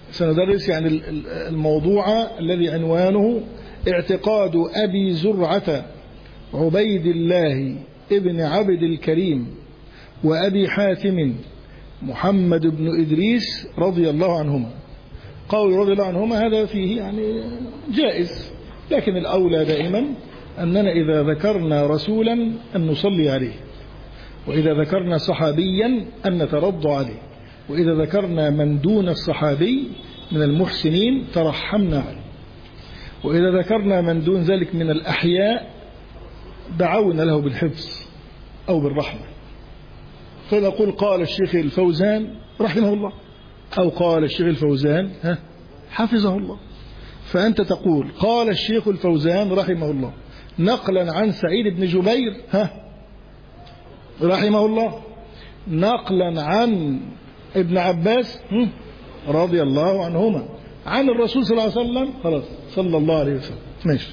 سندرس يعني الموضوع الذي عنوانه اعتقاد أبي زرعة عبيد الله ابن عبد الكريم وأبي حاتم محمد بن إدريس رضي الله عنهما. قول رضي الله عنهما هذا فيه يعني جائز، لكن الأولى دائما أننا إذا ذكرنا رسولا أن نصلي عليه، وإذا ذكرنا صحابيا أن نترضى عليه، وإذا ذكرنا من دون الصحابي من المحسنين ترحمنا عليه، وإذا ذكرنا من دون ذلك من الأحياء دعونا له بالحفظ أو بالرحمة. فنقول قال الشيخ الفوزان رحمه الله، أو قال الشيخ الفوزان حفظه الله. فأنت تقول قال الشيخ الفوزان رحمه الله نقلا عن سعيد بن جبير رحمه الله، نقلا عن ابن عباس رضي الله عنهما، عن الرسول صلى الله عليه وسلم خلاص صلى الله عليه وسلم ماشي.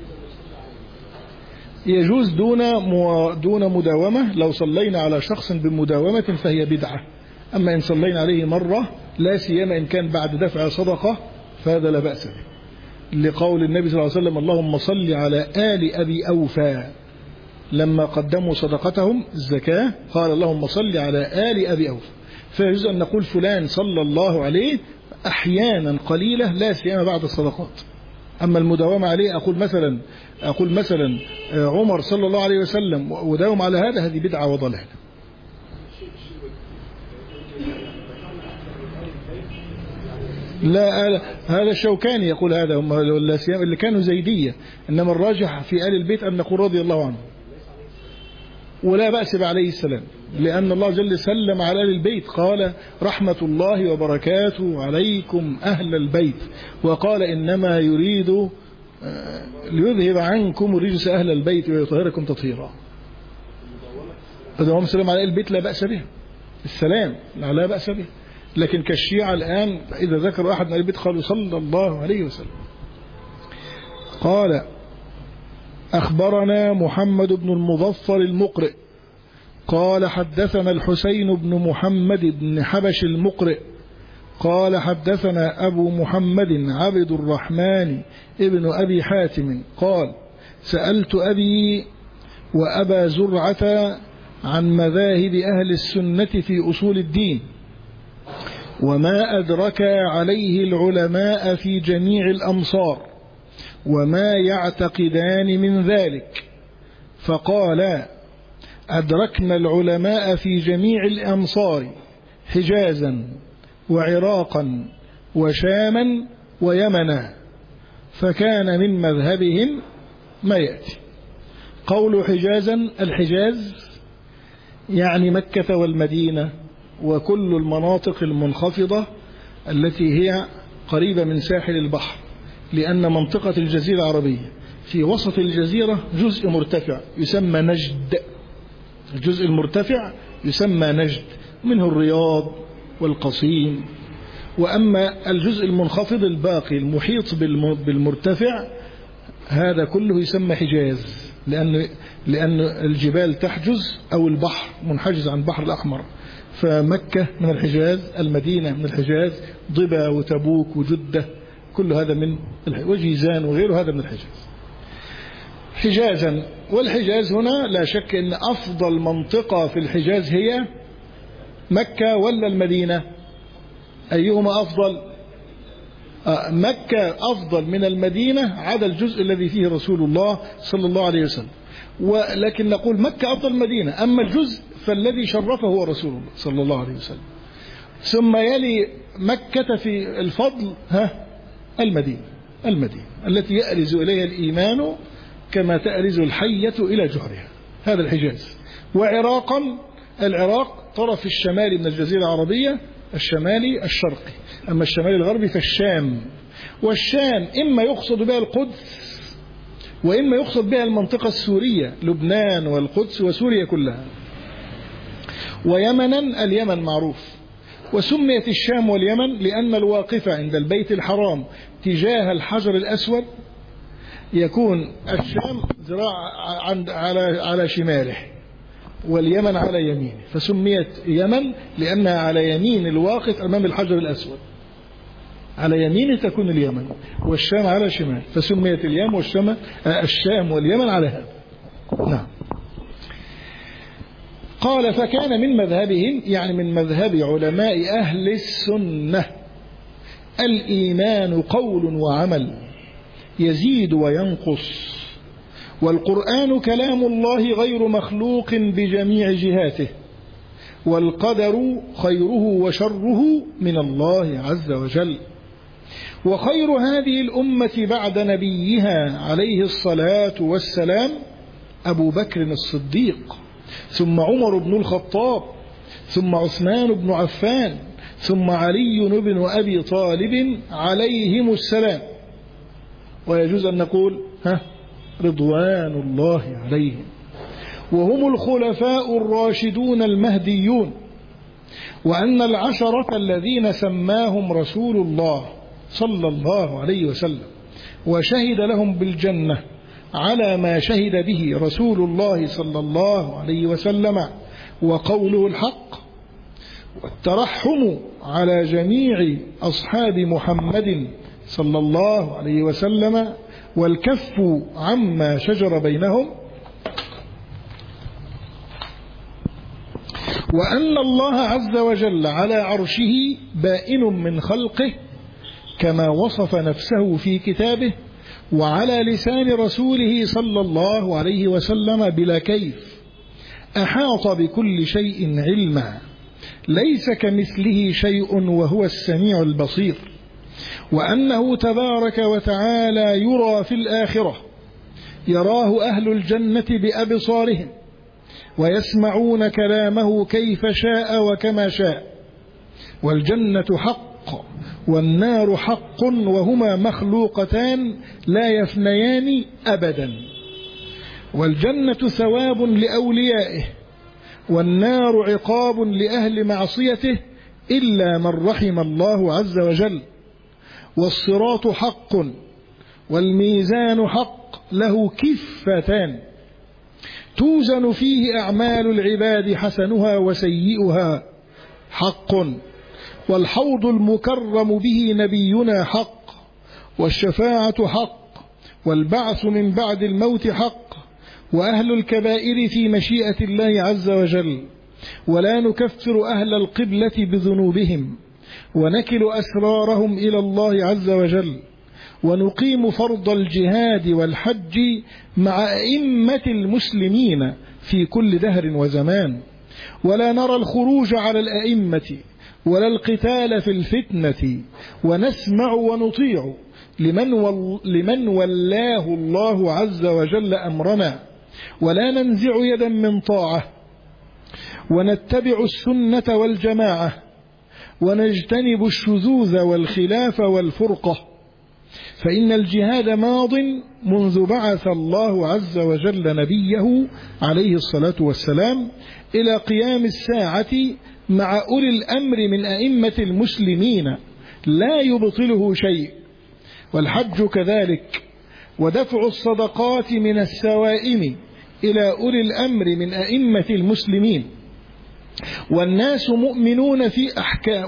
يجوز دون مداومة. لو صلينا على شخص بمداومة فهي بدعة، أما إن صلينا عليه مرة لا سيما إن كان بعد دفع صدقة فهذا لا بأس به، لقول النبي صلى الله عليه وسلم اللهم صل على آل أبي أوفى لما قدموا صدقتهم الزكاة قال اللهم صل على آل أبي أوفى. فيجوز أن نقول فلان صلى الله عليه أحيانا قليلة لا سيما بعد الصدقات. أما المداومة عليه أقول مثلا عمر صلى الله عليه وسلم وداوم على هذه بدعة وضلال. لا هذا الشوكاني يقول هذا، هم اللي كانوا زيدية، إنما الراجح في آل البيت أن نقول رضي الله عنه، ولا بأس عليه السلام، لأن الله جل سلم على آل البيت قال رحمة الله وبركاته عليكم أهل البيت، وقال إنما يريد ليذهب عنكم الرجس أهل البيت ويطهركم تطهيرا. فدوام السلام على آل البيت لا بأس به، السلام لا بأس به. لكن كالشيعة الآن إذا ذكر أحد من آل البيت قالوا صلى الله عليه وسلم. قال أخبرنا محمد بن المظفر المقرئ قال حدثنا الحسين بن محمد بن حبش المقرئ قال حدثنا أبو محمد عبد الرحمن ابن أبي حاتم قال سألت أبي وأبا زرعة عن مذاهب أهل السنة في أصول الدين وما أدرك عليه العلماء في جميع الأمصار وما يعتقدان من ذلك. فقال أدركنا العلماء في جميع الأمصار حجازا وعراقا وشاما ويمنا، فكان من مذهبهم ما يأتي. قول حجازا، الحجاز يعني مكة والمدينة وكل المناطق المنخفضة التي هي قريبة من ساحل البحر، لأن منطقة الجزيرة العربية في وسط الجزيرة جزء مرتفع يسمى نجد، الجزء المرتفع يسمى نجد، منه الرياض والقصيم. وأما الجزء المنخفض الباقي المحيط بالمرتفع هذا كله يسمى حجاز، لأن الجبال تحجز أو البحر منحجز عن البحر الأحمر. فمكة من الحجاز، المدينة من الحجاز، ضبا وتبوك وجدة كل هذا من وجيزان وغيره هذا من الحجاز حجازا. والحجاز هنا لا شك أن أفضل منطقة في الحجاز هي مكة ولا المدينة؟ أيهما أفضل؟ مكة أفضل من المدينة عدا الجزء الذي فيه رسول الله صلى الله عليه وسلم، ولكن نقول مكة أفضل المدينة، أما الجزء فالذي شرفه هو رسول الله صلى الله عليه وسلم. ثم يلي مكة في الفضل المدينة التي يأرز إليها الإيمان كما تأرز الحية إلى جحرها، هذا الحجاز. وعراقا، العراق طرف الشمالي من الجزيرة العربية، الشمالي الشرقي، أما الشمالي الغربي فالشام. والشام إما يقصد بها القدس وإما يقصد بها المنطقة السورية، لبنان والقدس وسوريا كلها. ويمنا، اليمن معروف. وسميت الشام واليمن لأن الواقفة عند البيت الحرام تجاه الحجر الأسود يكون الشام ذراع على شماله واليمن على يمينه، فسميت يمن لأنها على يمين الواقف أمام الحجر الأسود. على يمينه تكون اليمن، والشام على شمال، فسميت الشام واليمن على هذا. نعم. قال فكان من مذهبهم، يعني من مذهب علماء أهل السنة، الإيمان قول وعمل يزيد وينقص، والقرآن كلام الله غير مخلوق بجميع جهاته، والقدر خيره وشره من الله عز وجل. وخير هذه الأمة بعد نبيها عليه الصلاة والسلام أبو بكر الصديق، ثم عمر بن الخطاب، ثم عثمان بن عفان، ثم علي بن أبي طالب عليهم السلام. ويجوز أن نقول رضوان الله عليهم. وهم الخلفاء الراشدون المهديون. وأن العشرة الذين سماهم رسول الله صلى الله عليه وسلم وشهد لهم بالجنة على ما شهد به رسول الله صلى الله عليه وسلم وقوله الحق، والترحم على جميع أصحاب محمد صلى الله عليه وسلم، والكف عما شجر بينهم، وأن الله عز وجل على عرشه بائن من خلقه كما وصف نفسه في كتابه وعلى لسان رسوله صلى الله عليه وسلم بلا كيف، أحاط بكل شيء علما، ليس كمثله شيء وهو السميع البصير. وأنه تبارك وتعالى يرى في الآخرة، يراه أهل الجنة بأبصارهم، ويسمعون كلامه كيف شاء وكما شاء. والجنة حق والنار حق، وهما مخلوقتان لا يفنيان أبدا. والجنة ثواب لأوليائه، والنار عقاب لأهل معصيته إلا من رحم الله عز وجل. والصراط حق، والميزان حق له كفتان توزن فيه أعمال العباد حسنها وسيئها حق. والحوض المكرم به نبينا حق، والشفاعة حق، والبعث من بعد الموت حق، وأهل الكبائر في مشيئة الله عز وجل. ولا نكفر أهل القبلة بذنوبهم، ونكل أسرارهم إلى الله عز وجل. ونقيم فرض الجهاد والحج مع أئمة المسلمين في كل دهر وزمان. ولا نرى الخروج على الأئمة ولا القتال في الفتنة، ونسمع ونطيع لمن ولاه الله عز وجل أمرنا، ولا ننزع يدا من طاعة، ونتبع السنة والجماعة، ونجتنب الشذوذ والخلاف والفرقة. فإن الجهاد ماض منذ بعث الله عز وجل نبيه عليه الصلاة والسلام إلى قيام الساعة مع أولي الأمر من أئمة المسلمين، لا يبطله شيء. والحج كذلك، ودفع الصدقات من السوائم إلى أولي الأمر من أئمة المسلمين. والناس مؤمنون في أحكام،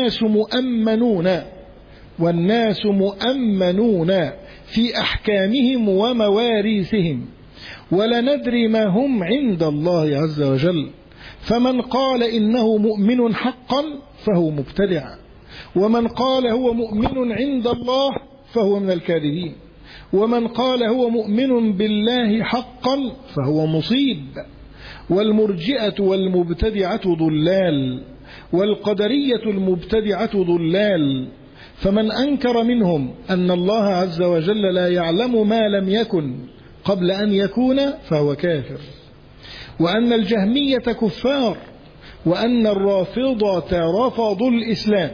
والناس مؤمنون في أحكامهم ومواريثهم، ولا ندري ما هم عند الله عز وجل. فمن قال إنه مؤمن حقا فهو مبتدع، ومن قال هو مؤمن عند الله فهو من الكاذبين، ومن قال هو مؤمن بالله حقا فهو مصيب. والمرجئة والمبتدعة ضلال، والقدرية المبتدعة ضلال. فمن أنكر منهم أن الله عز وجل لا يعلم ما لم يكن قبل أن يكون فهو كافر. وأن الجهمية كفار، وأن الرافضة رفضوا الإسلام،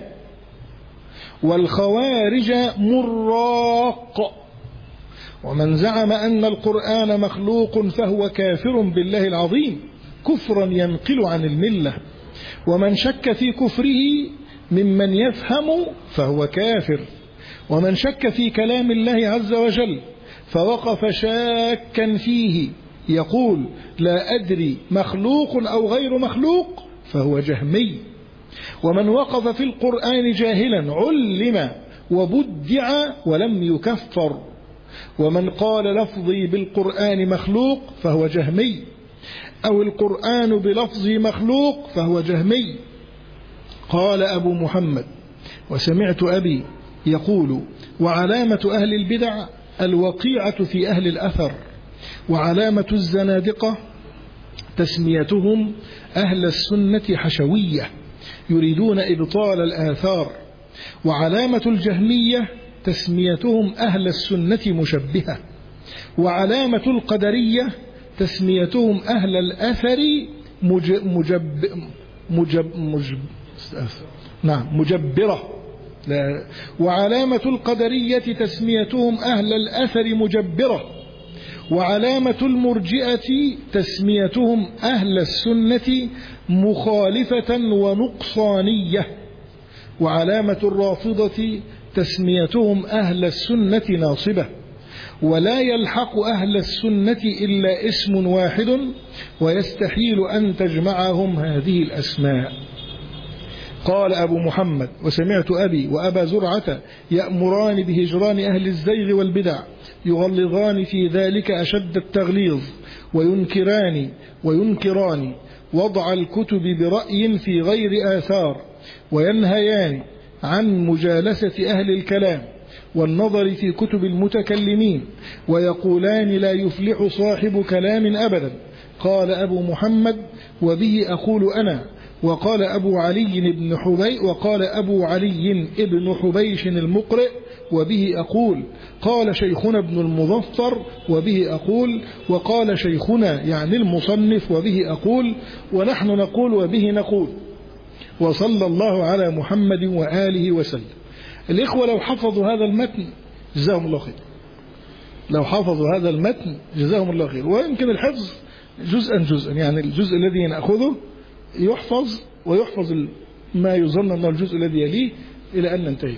والخوارج مراق. ومن زعم أن القرآن مخلوق فهو كافر بالله العظيم كفرا ينقل عن الملة. ومن شك في كفره ممن يفهم فهو كافر. ومن شك في كلام الله عز وجل فوقف شاكا فيه يقول لا أدري مخلوق أو غير مخلوق فهو جهمي. ومن وقف في القرآن جاهلا علم وبدع ولم يكفر. ومن قال لفظي بالقرآن مخلوق فهو جهمي، أو القرآن بلفظي مخلوق فهو جهمي. قال أبو محمد: وسمعت أبي يقول: وعلامة أهل البدع الوقيعة في أهل الأثر، وعلامة الزنادقة تسميتهم أهل السنة حشوية يريدون إبطال الآثار، وعلامة الجهمية تسميتهم أهل السنة مشبهة، وعلامة القدرية تسميتهم أهل الأثر مجبرة. وعلامة القدرية تسميتهم أهل الأثر مجبرة، وعلامة المرجئة تسميتهم أهل السنة مخالفة ونقصانية، وعلامة الرافضة تسميتهم أهل السنة ناصبة. ولا يلحق أهل السنة إلا اسم واحد، ويستحيل أن تجمعهم هذه الأسماء. قال أبو محمد: وسمعت أبي وأبا زرعة يأمران بهجران أهل الزيغ والبدع، يغلظان في ذلك أشد التغليظ، وينكران وضع الكتب برأي في غير آثار، وينهيان عن مجالسة أهل الكلام والنظر في كتب المتكلمين، ويقولان لا يفلح صاحب كلام أبدا. قال أبو محمد: وبه أقول أنا. وقال أبو علي ابن حبيش المقرئ: وبه أقول. قال شيخنا ابن المظفر: وبه أقول. وقال شيخنا يعني المصنف: وبه أقول. ونحن نقول: وبه نقول. وصلى الله على محمد وآله وسلم. الإخوة لو حفظوا هذا المتن جزاهم الله خير، لو حفظوا هذا المتن جزاهم الله خير. ويمكن الحفظ جزءا، يعني الجزء الذي نأخذه يحفظ، ويحفظ ما يظن أنه الجزء الذي يليه إلى أن ننتهي.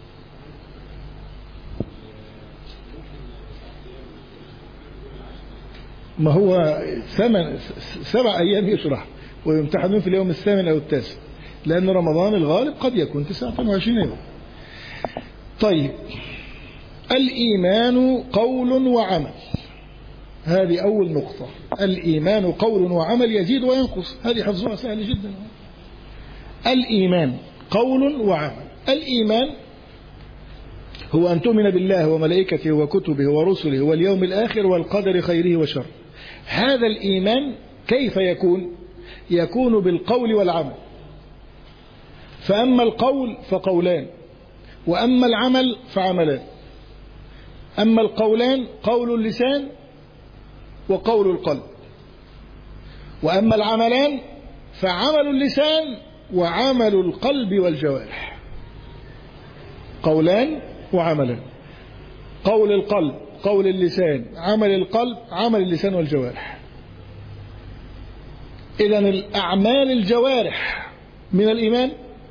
ما هو 7 أيام يشرح، ويمتحنون في اليوم 8 أو 9، لأن رمضان الغالب قد يكون 29 يوم. طيب، الإيمان قول وعمل، هذه أول نقطة. الإيمان قول وعمل، يزيد وينقص، هذه حفظها سهل جدا. الإيمان قول وعمل. الإيمان هو أن تؤمن بالله وملائكته وكتبه ورسله واليوم الآخر والقدر خيره وشره. هذا الإيمان كيف يكون؟ يكون بالقول والعمل. فأما القول فقولان، وأما العمل فعملان. أما القولان قول اللسان وقول القلب، وأما العملان فعمل اللسان وعمل القلب والجوارح. قولان وعملان: قول القلب قول اللسان، عمل القلب عمل اللسان والجوارح. إذن الأعمال الجوارح من الإيمان،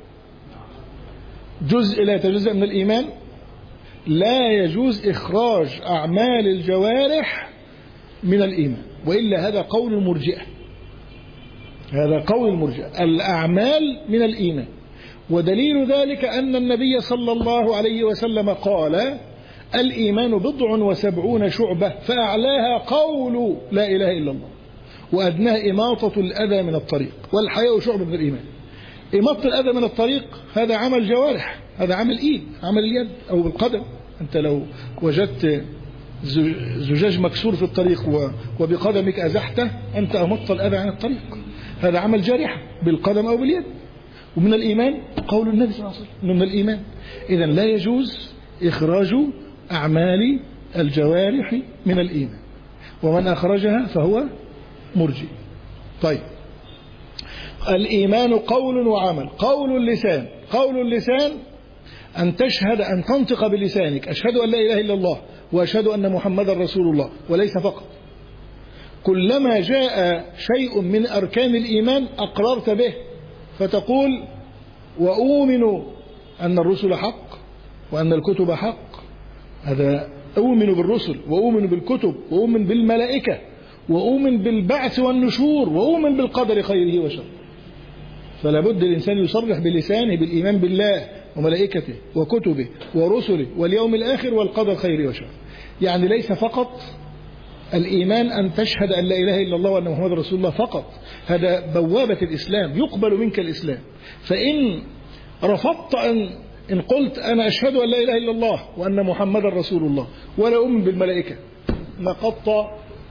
جزء لا يتجزأ من الإيمان. لا يجوز إخراج أعمال الجوارح من الإيمان، وإلا هذا قول المرجئة. هذا قول المرجئة، الأعمال من الإيمان. ودليل ذلك أن النبي صلى الله عليه وسلم قال: الإيمان 79 شعبة، فأعلاها قول لا إله إلا الله، وأدناها إماطة الأذى من الطريق، والحياء شعبة من الإيمان. إماطة الأذى من الطريق هذا عمل جوارح، هذا عمل إيد، عمل اليد أو بالقدم. أنت لو وجدت زجاج مكسور في الطريق وبقدمك أزحته، أنت أمطت الأذى عن الطريق، هذا عمل جارح بالقدم أو باليد. ومن الإيمان قول النبي صلى الله عليه وسلم من الإيمان. إذن لا يجوز إخراج أعمال الجوارح من الإيمان، ومن أخرجها فهو مرجئ. طيب، الإيمان قول وعمل. قول اللسان، قول اللسان أن تشهد، أن تنطق بلسانك: أشهد أن لا إله إلا الله وأشهد أن محمد رسول الله، وليس فقط. كلما جاء شيء من أركان الإيمان أقررت به، فتقول: وأؤمن أن الرسل حق وأن الكتب حق. هذا أؤمن بالرسل، وأؤمن بالكتب، وأؤمن بالملائكة، وأؤمن بالبعث والنشور، وأؤمن بالقدر خيره وشره. فلا بد الإنسان يصرح بلسانه بالإيمان بالله وملائكته وكتبه ورسله واليوم الآخر والقدر خيره وشره. يعني ليس فقط الإيمان أن تشهد أن لا إله إلا الله وأن محمد رسول الله فقط، هذا بوابة الإسلام، يقبل منك الإسلام. فإن رفضت إن قلت أنا أشهد أن لا إله إلا الله وأن محمد رسول الله ولا أؤمن بالملائكة، نقضت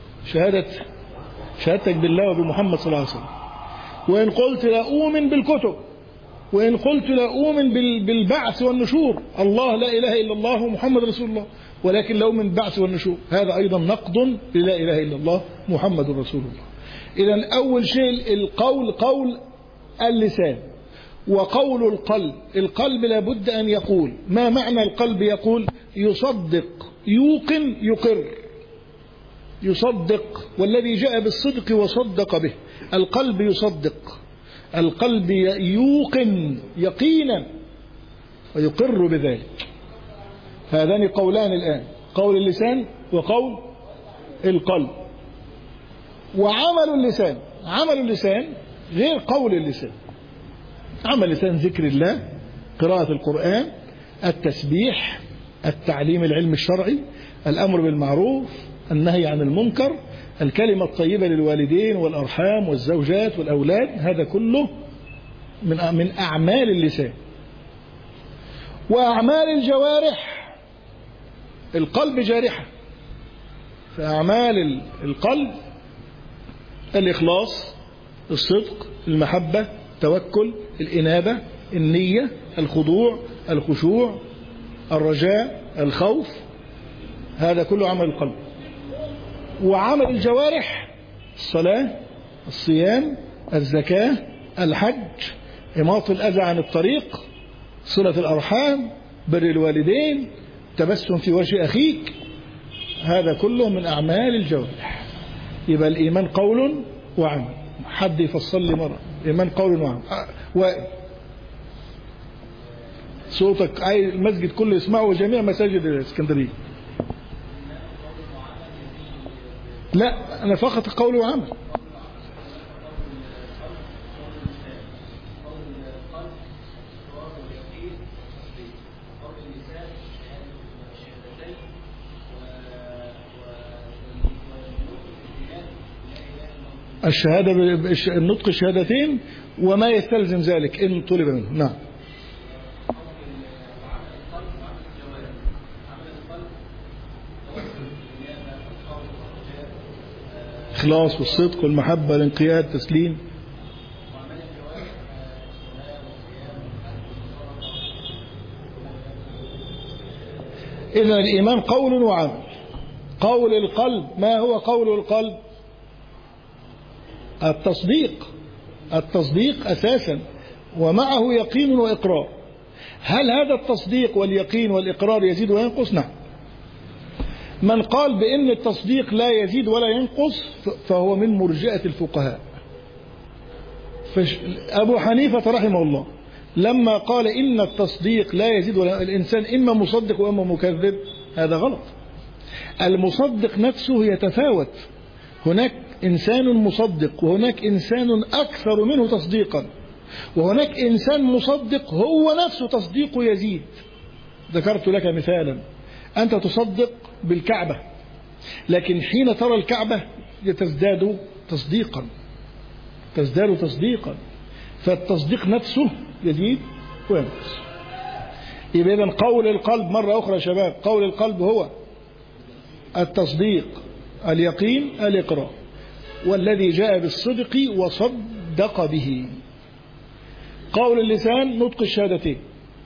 شهادتك بالله وبمحمد صلى الله عليه وسلم. وإن قلت لا أؤمن بالكتب، وإن قلت لا أؤمن بالبعث والنشور، الله لا إله إلا الله ومحمد رسول الله، ولكن لا أؤمن بالبعث والنشور، هذا أيضا نقض للا إله إلا الله محمد رسول الله. إذن أول شيء القول، قول اللسان، وقول القلب. القلب لابد أن يقول. ما معنى القلب يقول؟ يصدق، يوقن، يقر. يصدق، والذي جاء بالصدق وصدق به. القلب يصدق، القلب يوقن يقينا ويقر بذلك. هذان قولان الآن، قول اللسان وقول القلب. وعمل اللسان، عمل اللسان غير قول اللسان. عمل اللسان ذكر الله، قراءة القرآن، التسبيح، التعليم العلم الشرعي، الأمر بالمعروف، النهي عن المنكر، الكلمة الطيبة للوالدين والأرحام والزوجات والأولاد، هذا كله من أعمال اللسان. وأعمال الجوارح، القلب جارحة، فأعمال القلب الإخلاص، الصدق، المحبة، التوكل، الإنابة، النية، الخضوع، الخشوع، الرجاء، الخوف، هذا كله عمل القلب. وعمل الجوارح الصلاة، الصيام، الزكاة، الحج، إماطة الأذى عن الطريق، صلة الأرحام، بر الوالدين، تبسم في وجه أخيك، هذا كله من أعمال الجوارح. يبقى الإيمان قول وعمل. حد يفصل لي مرة الإيمان قول وعمل. صوتك المسجد كله يسمعه وجميع مساجد الإسكندرية. لا، أنا فقط قول وعمل. الشهادة النطق الشهادتين وما يستلزم ذلك إن طلب منه. نعم. الإخلاص والصدق والمحبة والانقياد التسليم. إذن الإيمان قول وعمل. قول القلب، ما هو قول القلب؟ التصديق، التصديق أساسا، ومعه يقين وإقرار. هل هذا التصديق واليقين والإقرار يزيد وينقص؟ نعم. من قال بأن التصديق لا يزيد ولا ينقص فهو من مرجئة الفقهاء. أبو حنيفة رحمه الله لما قال إن التصديق لا يزيد ولا، الإنسان إما مصدق وإما مكذب، هذا غلط. المصدق نفسه يتفاوت، هناك إنسان مصدق وهناك إنسان أكثر منه تصديقا، وهناك إنسان مصدق هو نفسه تصديقه يزيد. ذكرت لك مثالا، أنت تصدق بالكعبة، لكن حين ترى الكعبة تزداد تصديقا، تزداد تصديقا، فالتصديق نفسه يزيد وينقص. يبقى إذن قول القلب مرة أخرى يا شباب، قول القلب هو التصديق، اليقين، الإقرار، والذي جاء بالصدق وصدق به. قول اللسان نطق الشهادتين.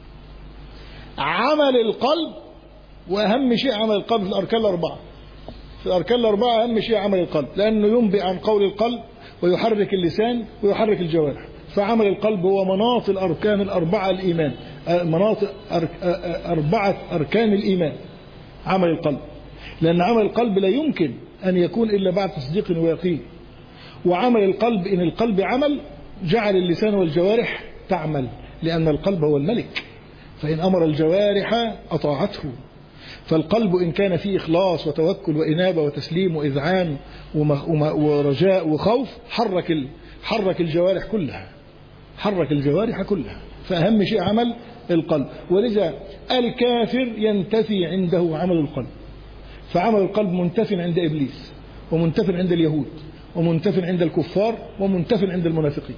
عمل القلب، وأهم شيء عمل القلب في الأركان الأربعة. في الأركان الأربعة أهم شيء عمل القلب، لأنه ينبئ عن قول القلب ويحرك اللسان ويحرك الجوارح. فعمل القلب هو مناط الأركان الأربعة الإيمان، مناط أربعة أركان الإيمان عمل القلب، لأن عمل القلب لا يمكن أن يكون إلا بعد تصديق ويقين. وعمل القلب إن القلب عمل جعل اللسان والجوارح تعمل، لأن القلب هو الملك، فإن أمر الجوارح أطاعته. فالقلب إن كان فيه إخلاص وتوكل وإنابة وتسليم وإذعان ورجاء وخوف حرك الجوارح كلها، حرك الجوارح كلها. فأهم شيء عمل القلب. ولذا الكافر ينتفي عنده عمل القلب، فعمل القلب منتف عند إبليس، ومنتف عند اليهود، ومنتف عند الكفار، ومنتف عند المنافقين.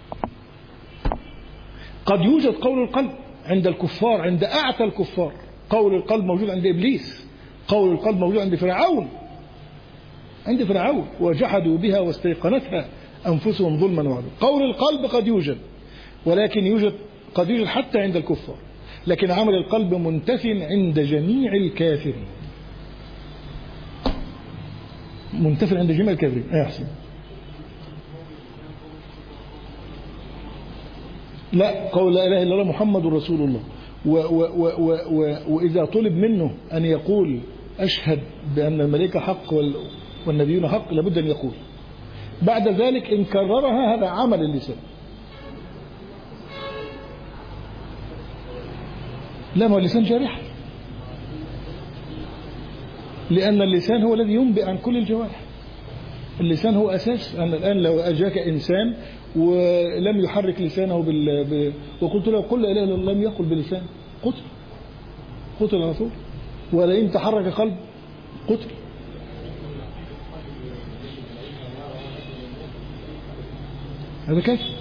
قد يوجد قول القلب عند الكفار، عند أعتى الكفار. قول القلب موجود عند إبليس، قول القلب موجود عند فرعون، عند فرعون وجحدوا بها واستيقنتها أنفسهم ظلما وعدوا. قول القلب قد يوجد، ولكن قد يوجد حتى عند الكفار، لكن عمل القلب منتف عند جميع الكافرين، منتف عند جميع الكافرين. يا حسين، لا، قول لا إله إلا الله محمد رسول الله. وإذا طلب منه أن يقول أشهد بأن الملائكة حق والنبيون حق، لابد أن يقول. بعد ذلك إن كررها هذا عمل اللسان. لا، ما اللسان جارح، لأن اللسان هو الذي ينبئ عن كل الجوارح. اللسان هو أساس. أنا الآن لو أجاك إنسان ولم يحرك لسانه وقلت له قل لا إله إلا الله، لم يقل بلسان، قتل على طول. ولئن تحرك قلب قتل. هذا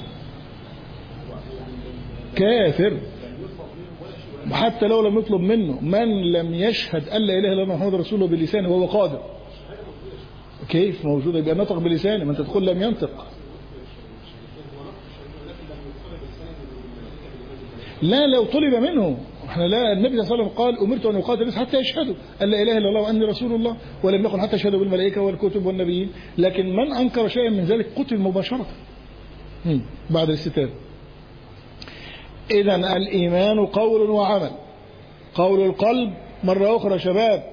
كافر. حتى لو لم يطلب منه، من لم يشهد أن لا إله إلا الله محمد رسول الله بلسانه وهو قادر. كيف موجودة؟ يبقى نطق بلسانه، ما أنت تقول لم ينطق. لا، لو طلب منه، احنا لا، النبي صلى الله عليه وسلم قال أمرت أن أقاتل الناس حتى يشهدوا أن لا إله إلا الله وأني رسول الله، ولم يقل حتى يشهدوا بالملائكة والكتب والنبيين. لكن من أنكر شيئا من ذلك قتل مباشرة بعد الاستتابة. إذن الإيمان قول وعمل. قول القلب مرة أخرى شباب،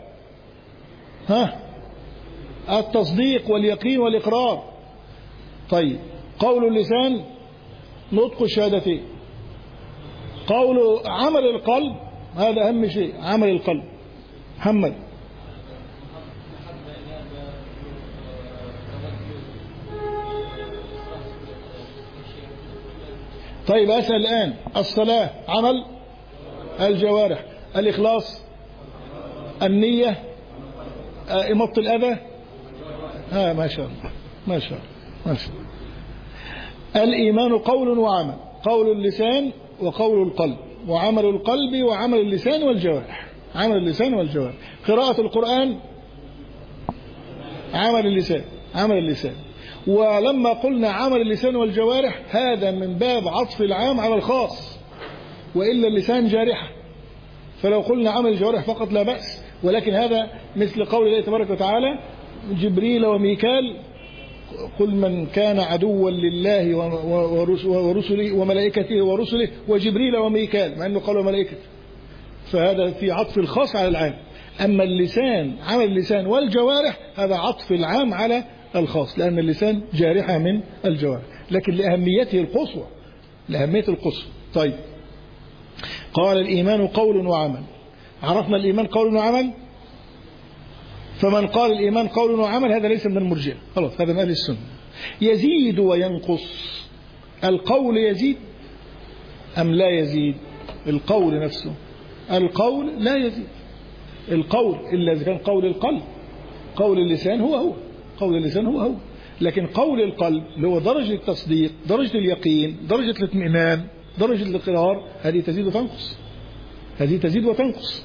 التصديق واليقين والإقرار. طيب، قول اللسان نطق الشهادتين. قول عمل القلب هذا أهم شيء، عمل القلب. محمد، طيب أسأل الآن، الصلاة عمل الجوارح، الإخلاص، النية، إماطة الأذى، ما شاء الله ما شاء الله ما شاء الله. الإيمان قول وعمل، قول اللسان وقول القلب، وعمل القلب وعمل اللسان والجوارح، عمل اللسان والجوارح. قراءة القرآن عمل اللسان، عمل اللسان. ولما قلنا عمل اللسان والجوارح هذا من باب عطف العام على الخاص، وإلا اللسان جارحة، فلو قلنا عمل الجوارح فقط لا بأس. ولكن هذا مثل قول الله تبارك وتعالى جبريل وميكال، قل من كان عدوا لله ورسله وملائكته ورسله وجبريل وميكال، مع أنه قالوا ملائكة، فهذا في عطف الخاص على العام. أما اللسان، عمل اللسان والجوارح هذا عطف العام على الخاص، لأن اللسان جارحة من الجوارح، لكن لأهميته القصوى، لأهمية القصوى. طيب، قال الإيمان قول وعمل. عرفنا الإيمان قول وعمل. فمن قال الإيمان قول وعمل هذا ليس من المرجئة، خلاص، هذا من أهل السنة. يزيد وينقص. القول يزيد أم لا يزيد؟ القول نفسه، القول لا يزيد. القول إلا إذا كان قول القلب. قول اللسان هو قول اللسان هو لكن قول القلب اللي هو درجة التصديق، درجة اليقين، درجة الاطمئنان، درجة الإقرار، هذه تزيد وتنقص، هذه تزيد وتنقص.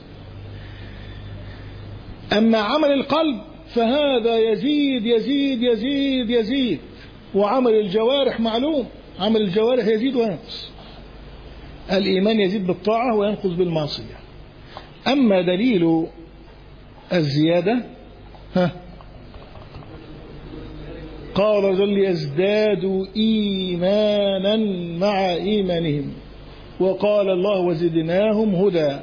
أما عمل القلب فهذا يزيد يزيد يزيد يزيد. وعمل الجوارح معلوم، عمل الجوارح يزيد وينقص. الإيمان يزيد بالطاعة وينقص بالمعصية. أما دليل الزيادة قال رجل يزدادوا إيمانا مع إيمانهم، وقال الله وزدناهم هدى.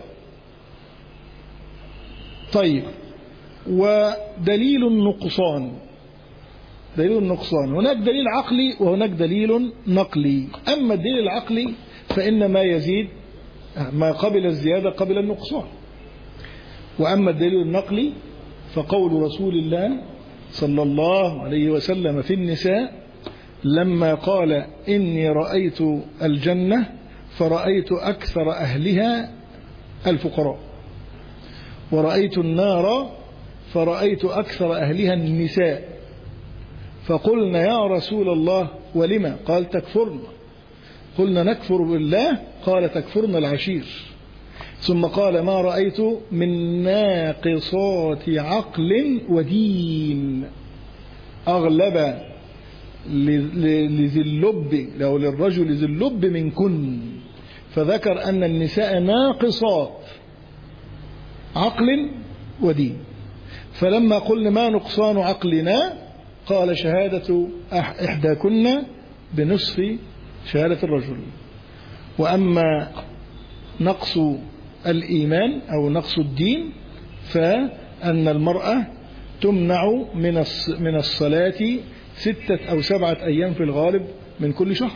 طيب، ودليل النقصان، دليل النقصان، هناك دليل عقلي وهناك دليل نقلي. أما الدليل العقلي فإن ما يزيد ما قبل الزيادة قبل النقصان. وأما الدليل النقلي فقول رسول الله صلى الله عليه وسلم في النساء لما قال إني رأيت الجنة فرأيت أكثر أهلها الفقراء، ورأيت النار فرأيت أكثر أهلها النساء. فقلنا يا رسول الله ولما؟ قال تكفرن. قلنا نكفر بالله؟ قال تكفرن العشير. ثم قال ما رأيت من ناقصات عقل ودين أغلب لذي اللب لو للرجل ذي اللب منكن، فذكر أن النساء ناقصات عقل ودين. فلما قلنا ما نقصان عقلنا؟ قال شهادة إحداكن بنصف شهادة الرجل. وأما نقص الإيمان أو نقص الدين فأن المرأة تمنع من الصلاة 6 أو 7 أيام في الغالب من كل شهر.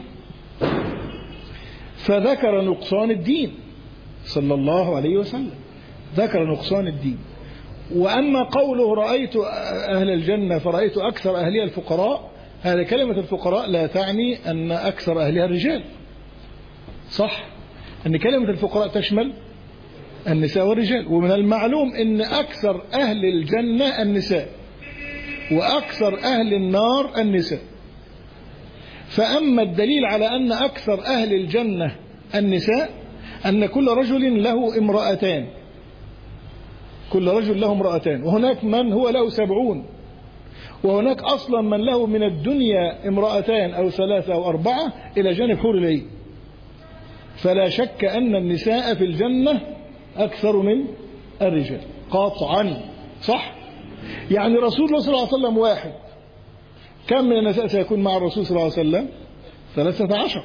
فذكر نقصان الدين صلى الله عليه وسلم، ذكر نقصان الدين. وأما قوله رأيت أهل الجنة فرأيت أكثر أهلها الفقراء، هذه كلمة الفقراء لا تعني أن أكثر أهلها الرجال، صح؟ أن كلمة الفقراء تشمل النساء والرجال. ومن المعلوم أن أكثر أهل الجنة النساء وأكثر أهل النار النساء. فأما الدليل على أن أكثر أهل الجنة النساء أن كل رجل له امرأتان، كل رجل له امرأتان، وهناك من هو له 70، وهناك أصلا من له من الدنيا امرأتان أو 3 أو 4 إلى جانب حور العين. فلا شك أن النساء في الجنة أكثر من الرجال قاطعا، صح؟ يعني رسول الله صلى الله عليه وسلم واحد، كم من النساء سيكون مع الرسول صلى الله عليه وسلم؟ 13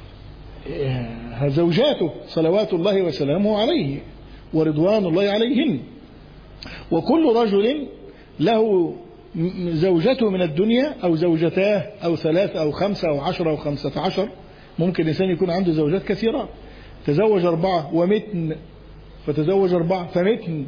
زوجاته صلوات الله وسلامه عليه ورضوان الله عليهن. وكل رجل له زوجته من الدنيا أو زوجتاه أو 3 أو 5 أو 10 أو 15. ممكن الإنسان يكون عنده زوجات كثيرة، تزوج 4 ومتن، فتزوج 4 فمتن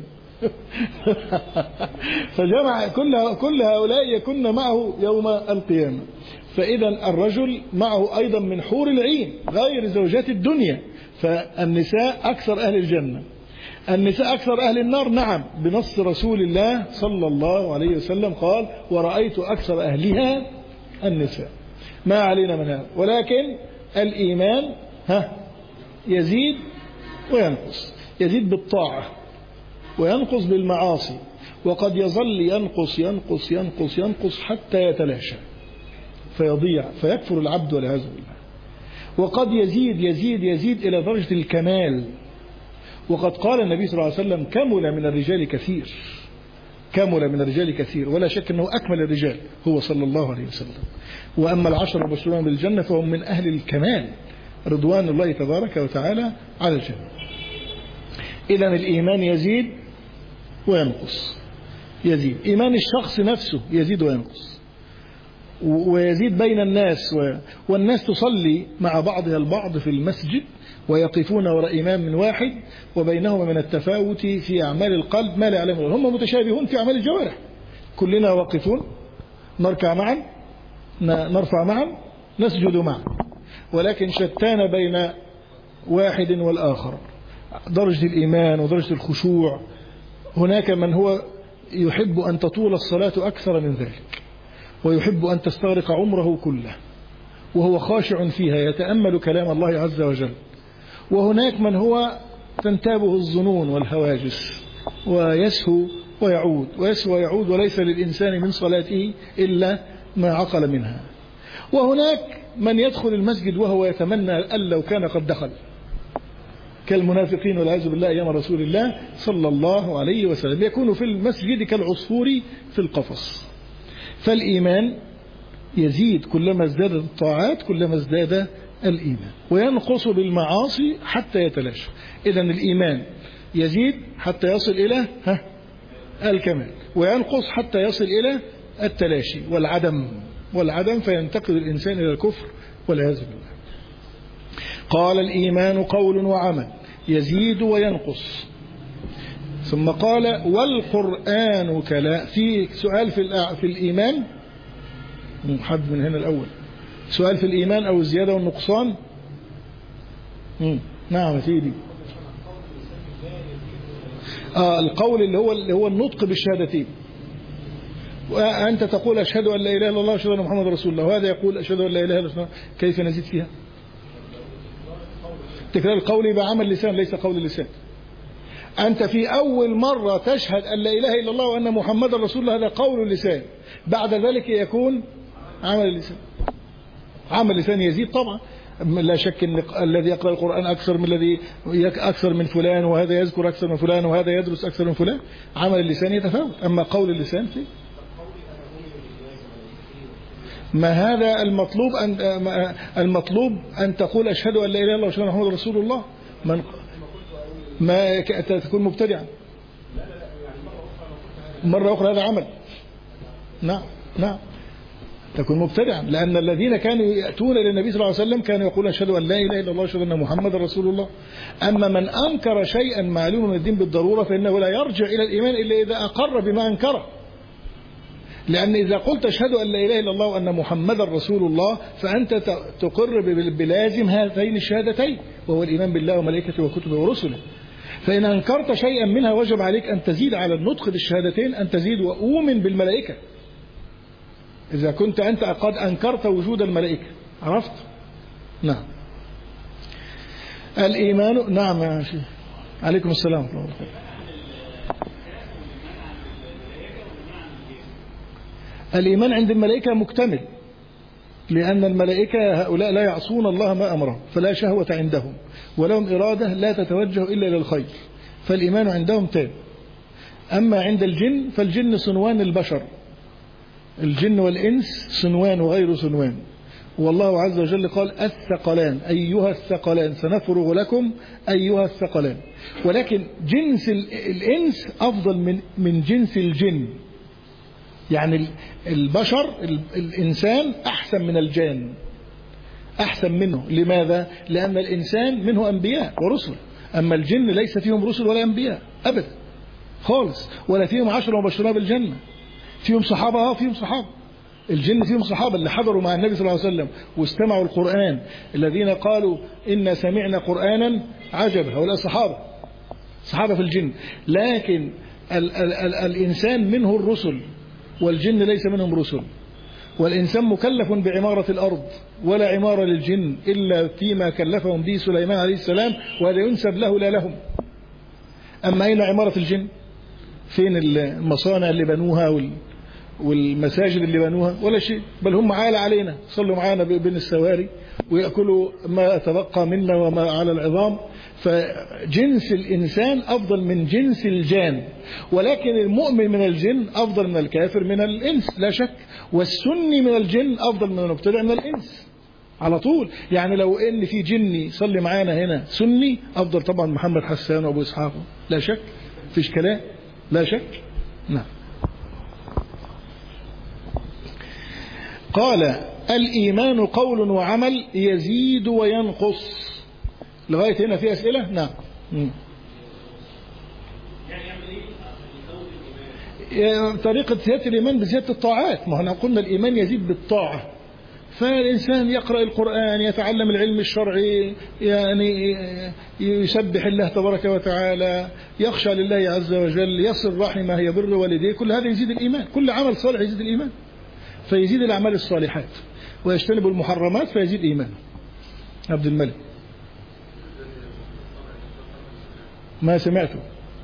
فجمع كل هؤلاء يكون معه يوم القيامة. فإذا الرجل معه أيضا من حور العين غير زوجات الدنيا. فالنساء أكثر أهل الجنة، النساء أكثر أهل النار، نعم، بنص رسول الله صلى الله عليه وسلم قال ورأيت أكثر أهلها النساء. ما علينا من هذا. ولكن الإيمان يزيد وينقص، يزيد بالطاعة وينقص بالمعاصي، وقد يظل ينقص ينقص ينقص ينقص حتى يتلاشى فيضيع فيكفر العبد والعياذ بالله. وقد يزيد يزيد يزيد إلى درجة الكمال. وقد قال النبي صلى الله عليه وسلم كمل من الرجال كثير، كمل من الرجال كثير، ولا شك أنه أكمل الرجال هو صلى الله عليه وسلم. وأما العشر المبشرون بالجنة فهم من أهل الكمال رضوان الله تبارك وتعالى على الجنة. إذا الإيمان يزيد وينقص، يزيد إيمان الشخص نفسه يزيد وينقص، ويزيد بين الناس والناس تصلي مع بعضها البعض في المسجد ويقفون وراء إمام من واحد، وبينهما من التفاوت في أعمال القلب ما لا يعلمون. هم متشابهون في أعمال الجوارح، كلنا واقفون، نركع معا، نرفع معا، نسجد معا، ولكن شتان بين واحد والآخر درجة الإيمان ودرجة الخشوع. هناك من هو يحب أن تطول الصلاة أكثر من ذلك، ويحب أن تستغرق عمره كله وهو خاشع فيها يتأمل كلام الله عز وجل. وهناك من هو تنتابه الظنون والهواجس ويسهو ويعود ويسهو ويعود، وليس للإنسان من صلاته إلا ما عقل منها. وهناك من يدخل المسجد وهو يتمنى أن لو كان قد دخل، كالمنافقين والعياذ بالله أيام رسول الله صلى الله عليه وسلم، يكون في المسجد كالعصفور في القفص. فالإيمان يزيد كلما ازدادت الطاعات، كلما ازداد الإيمان، وينقص بالمعاصي حتى يتلاشى. إذن الإيمان يزيد حتى يصل إلى الكمال، وينقص حتى يصل إلى التلاشي والعدم فينتقل الإنسان إلى الكفر والعياذ بالله. قال الإيمان قول وعمل يزيد وينقص. ثم قال والقرآن كلام. في سؤال في الإيمان، حد من هنا الأول، سؤال في الإيمان أو الزيادة والنقصان؟ نعم يا سيدي. القول اللي هو النطق بالشهادتين. وأنت تقول أشهد أن لا إله إلا الله وأشهد أن محمد رسول الله، وهذا يقول أشهد أن لا إله إلا الله، كيف نزيد فيها؟ تكرار القول يبقى عمل لسان ليس قول اللسان. أنت في أول مرة تشهد أن لا إله إلا الله وأن محمد رسول الله، هذا قول اللسان، بعد ذلك يكون عمل اللسان. عمل اللسان يزيد طبعا، لا شك أن الذي يقرأ القرآن أكثر من فلان، وهذا يذكر أكثر من فلان، وهذا يدرس أكثر من فلان. عمل اللسان يتفاوت، أما قول اللسان فيه. ما هذا المطلوب أن تقول أشهد أن لا إله إلا الله وأشهد أن محمد رسول الله. ما تكون مبتدعا مرة أخرى، هذا عمل. نعم تكون مبتدعا، لأن الذين كانوا يأتون إلى النبي صلى الله عليه وسلم كانوا يقولون أشهد أن لا إله إلا الله وأشهد أن محمد رسول الله. أما من أنكر شيئا معلوم من الدين بالضرورة فإنه لا يرجع إلى الإيمان إلا إذا أقر بما أنكره، لأن إذا قلت أشهد أن لا إله إلا الله وأن محمد رسول الله فأنت تقر بلازم هاتين الشهادتين، وهو الإيمان بالله وملائكته وكتبه ورسله. فإن أنكرت شيئا منها وجب عليك أن تزيد على النطق بالشهادتين، أن تزيد وأؤمن بالملائكة، إذا كنت أنت قد أنكرت وجود الملائكة. عرفت؟ نعم. الإيمان. نعم يا شيخ. عليكم السلام ورحمة الله. الإيمان عند الملائكة مكتمل، لأن الملائكة هؤلاء لا يعصون الله ما أمرهم، فلا شهوة عندهم، ولهم إرادة لا تتوجه إلا إلى الخير، فالإيمان عندهم تام. أما عند الجن فالجن صنوان البشر، الجن والإنس صنوان وغير صنوان، والله عز وجل قال الثقلان أيها الثقلان سنفرغ لكم أيها الثقلان. ولكن جنس الإنس أفضل من جنس الجن، يعني البشر الإنسان أحسن من الجان، أحسن منه. لماذا؟ لأن الإنسان منه أنبياء ورسل، أما الجن ليس فيهم رسل ولا أنبياء أبدا خالص، ولا فيهم 10 مبشرين بالجنة. فيهم صحابة، فيهم صحابة. الجن فيهم صحابة اللي حضروا مع النبي صلى الله عليه وسلم واستمعوا القرآن، الذين قالوا إن سمعنا قرآنا عجبا، هؤلاء صحابة في الجن. لكن الإنسان منه الرسل والجن ليس منهم رسل، والإنسان مكلف بعمارة الأرض، ولا عمارة للجن إلا فيما كلفهم به سليمان عليه السلام، وهذا ينسب له لا لهم. أما أين عمارة الجن؟ فين المصانع اللي بنوها والمساجد اللي بنوها؟ ولا شيء، بل هم عالة علينا، صلوا معانا بين السواري ويأكلوا ما تبقى منا وما على العظام. فجنس الإنسان أفضل من جنس الجان، ولكن المؤمن من الجن أفضل من الكافر من الإنس لا شك، والسني من الجن أفضل من المبتدع من الإنس على طول. يعني لو إن في جني صلي معانا هنا سني أفضل طبعا محمد حسان وأبو إسحاق، لا شك، فيش كلام، لا شك. نعم. قال الإيمان قول وعمل يزيد وينقص. لغاية هنا في أسئلة؟ نعم. طريقة زيادة الإيمان بزيادة الطاعات. ما هنا قلنا الإيمان يزيد بالطاعة، فالإنسان يقرأ القرآن، يتعلم العلم الشرعي، يعني يسبح الله تبارك وتعالى، يخشى لله عز وجل، يصل رحمه، يبر والديه، كل هذا يزيد الإيمان. كل عمل صالح يزيد الإيمان، فيزيد الأعمال الصالحات ويجتنب المحرمات فيزيد إيمانه. عبد الملك ما سمعته.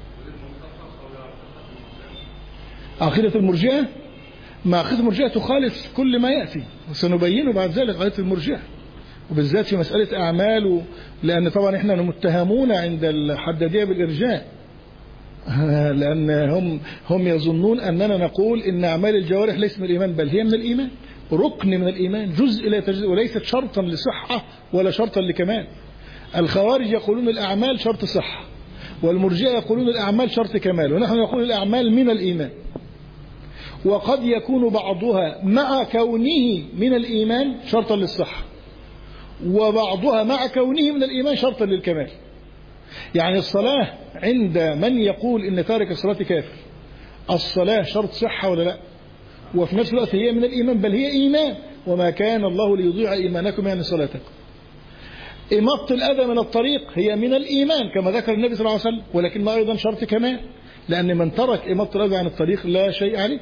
عقيدة المرجئة، ما عقيدة المرجئة تخالف كل ما يأتي، وسنبينه بعد ذلك عقيدة المرجئة، وبالذات في مسألة أعمال، لأن طبعا إحنا متهمون عند الحدادية بالإرجاء، لأن هم يظنون أننا نقول إن أعمال الجوارح ليس من الإيمان، بل هي من الإيمان، ركن من الإيمان، جزء لا يتجزأ، وليست شرطا لصحة ولا شرطا لكمال. الخوارج يقولون الأعمال شرط صحة، والمرجئة يقولون الأعمال شرط كمال، ونحن نقول الأعمال من الإيمان، وقد يكون بعضها مع كونه من الإيمان شرطا للصحة، وبعضها مع كونه من الإيمان شرطا للكمال. يعني الصلاة عند من يقول إن تارك الصلاة كافر، الصلاة شرط صحة ولا لا؟ وفي نفس الوقت هي من الإيمان، بل هي إيمان، وما كان الله ليضيع إيمانكم يعني صلاتكم. إماطة الأذى من الطريق هي من الإيمان كما ذكر النبي صلى الله عليه وسلم، ولكن أيضا شرط كمال، لأن من ترك إماطة الأذى عن الطريق لا شيء عليه.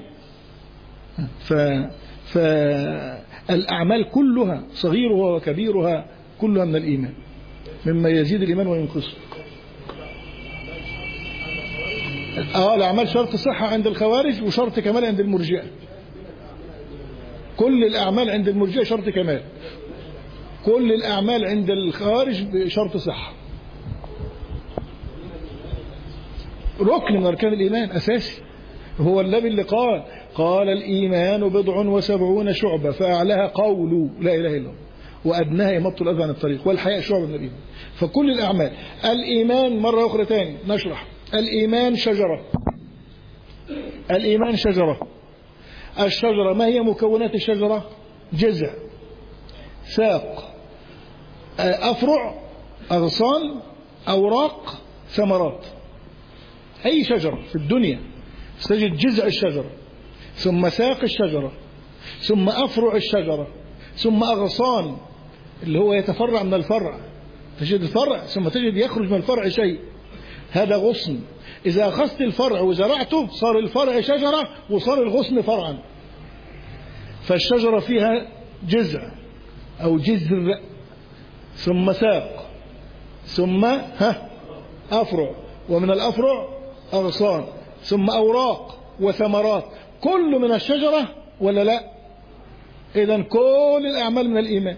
فالأعمال كلها صغيرها وكبيرها كلها من الإيمان، مما يزيد الإيمان وينقصه. الأعمال شرط صحة عند الخوارج وشرط كمال عند المرجئة. كل الأعمال عند المرجئة شرط كمال، كل الأعمال عند الخوارج بشرط صحة. ركن من أركان الإيمان أساسي، هو النبي اللي قال الإيمان 77 شعبة، فأعلاها قول لا إله إلا الله، وأدناها إماطة الأذى عن الطريق، والحياء شعبة من الإيمان. فكل الأعمال الإيمان مرة أخرى تاني نشرح. الإيمان شجرة، الإيمان شجرة. الشجرة ما هي مكونات الشجرة؟ جذع، ساق، أفرع، أغصان، أوراق، ثمرات. أي شجرة في الدنيا تجد جذع الشجرة، ثم ساق الشجرة، ثم أفرع الشجرة، ثم أغصان اللي هو يتفرع من الفرع، تجد الفرع ثم تجد يخرج من الفرع شيء، هذا غصن. إذا أخذت الفرع وزرعته صار الفرع شجرة وصار الغصن فرعا. فالشجرة فيها جذع أو جذر، ثم ساق، ثم أفرع، ومن الأفرع أغصان، ثم أوراق وثمرات. كل من الشجرة ولا لا؟ إذن كل الأعمال من الإيمان.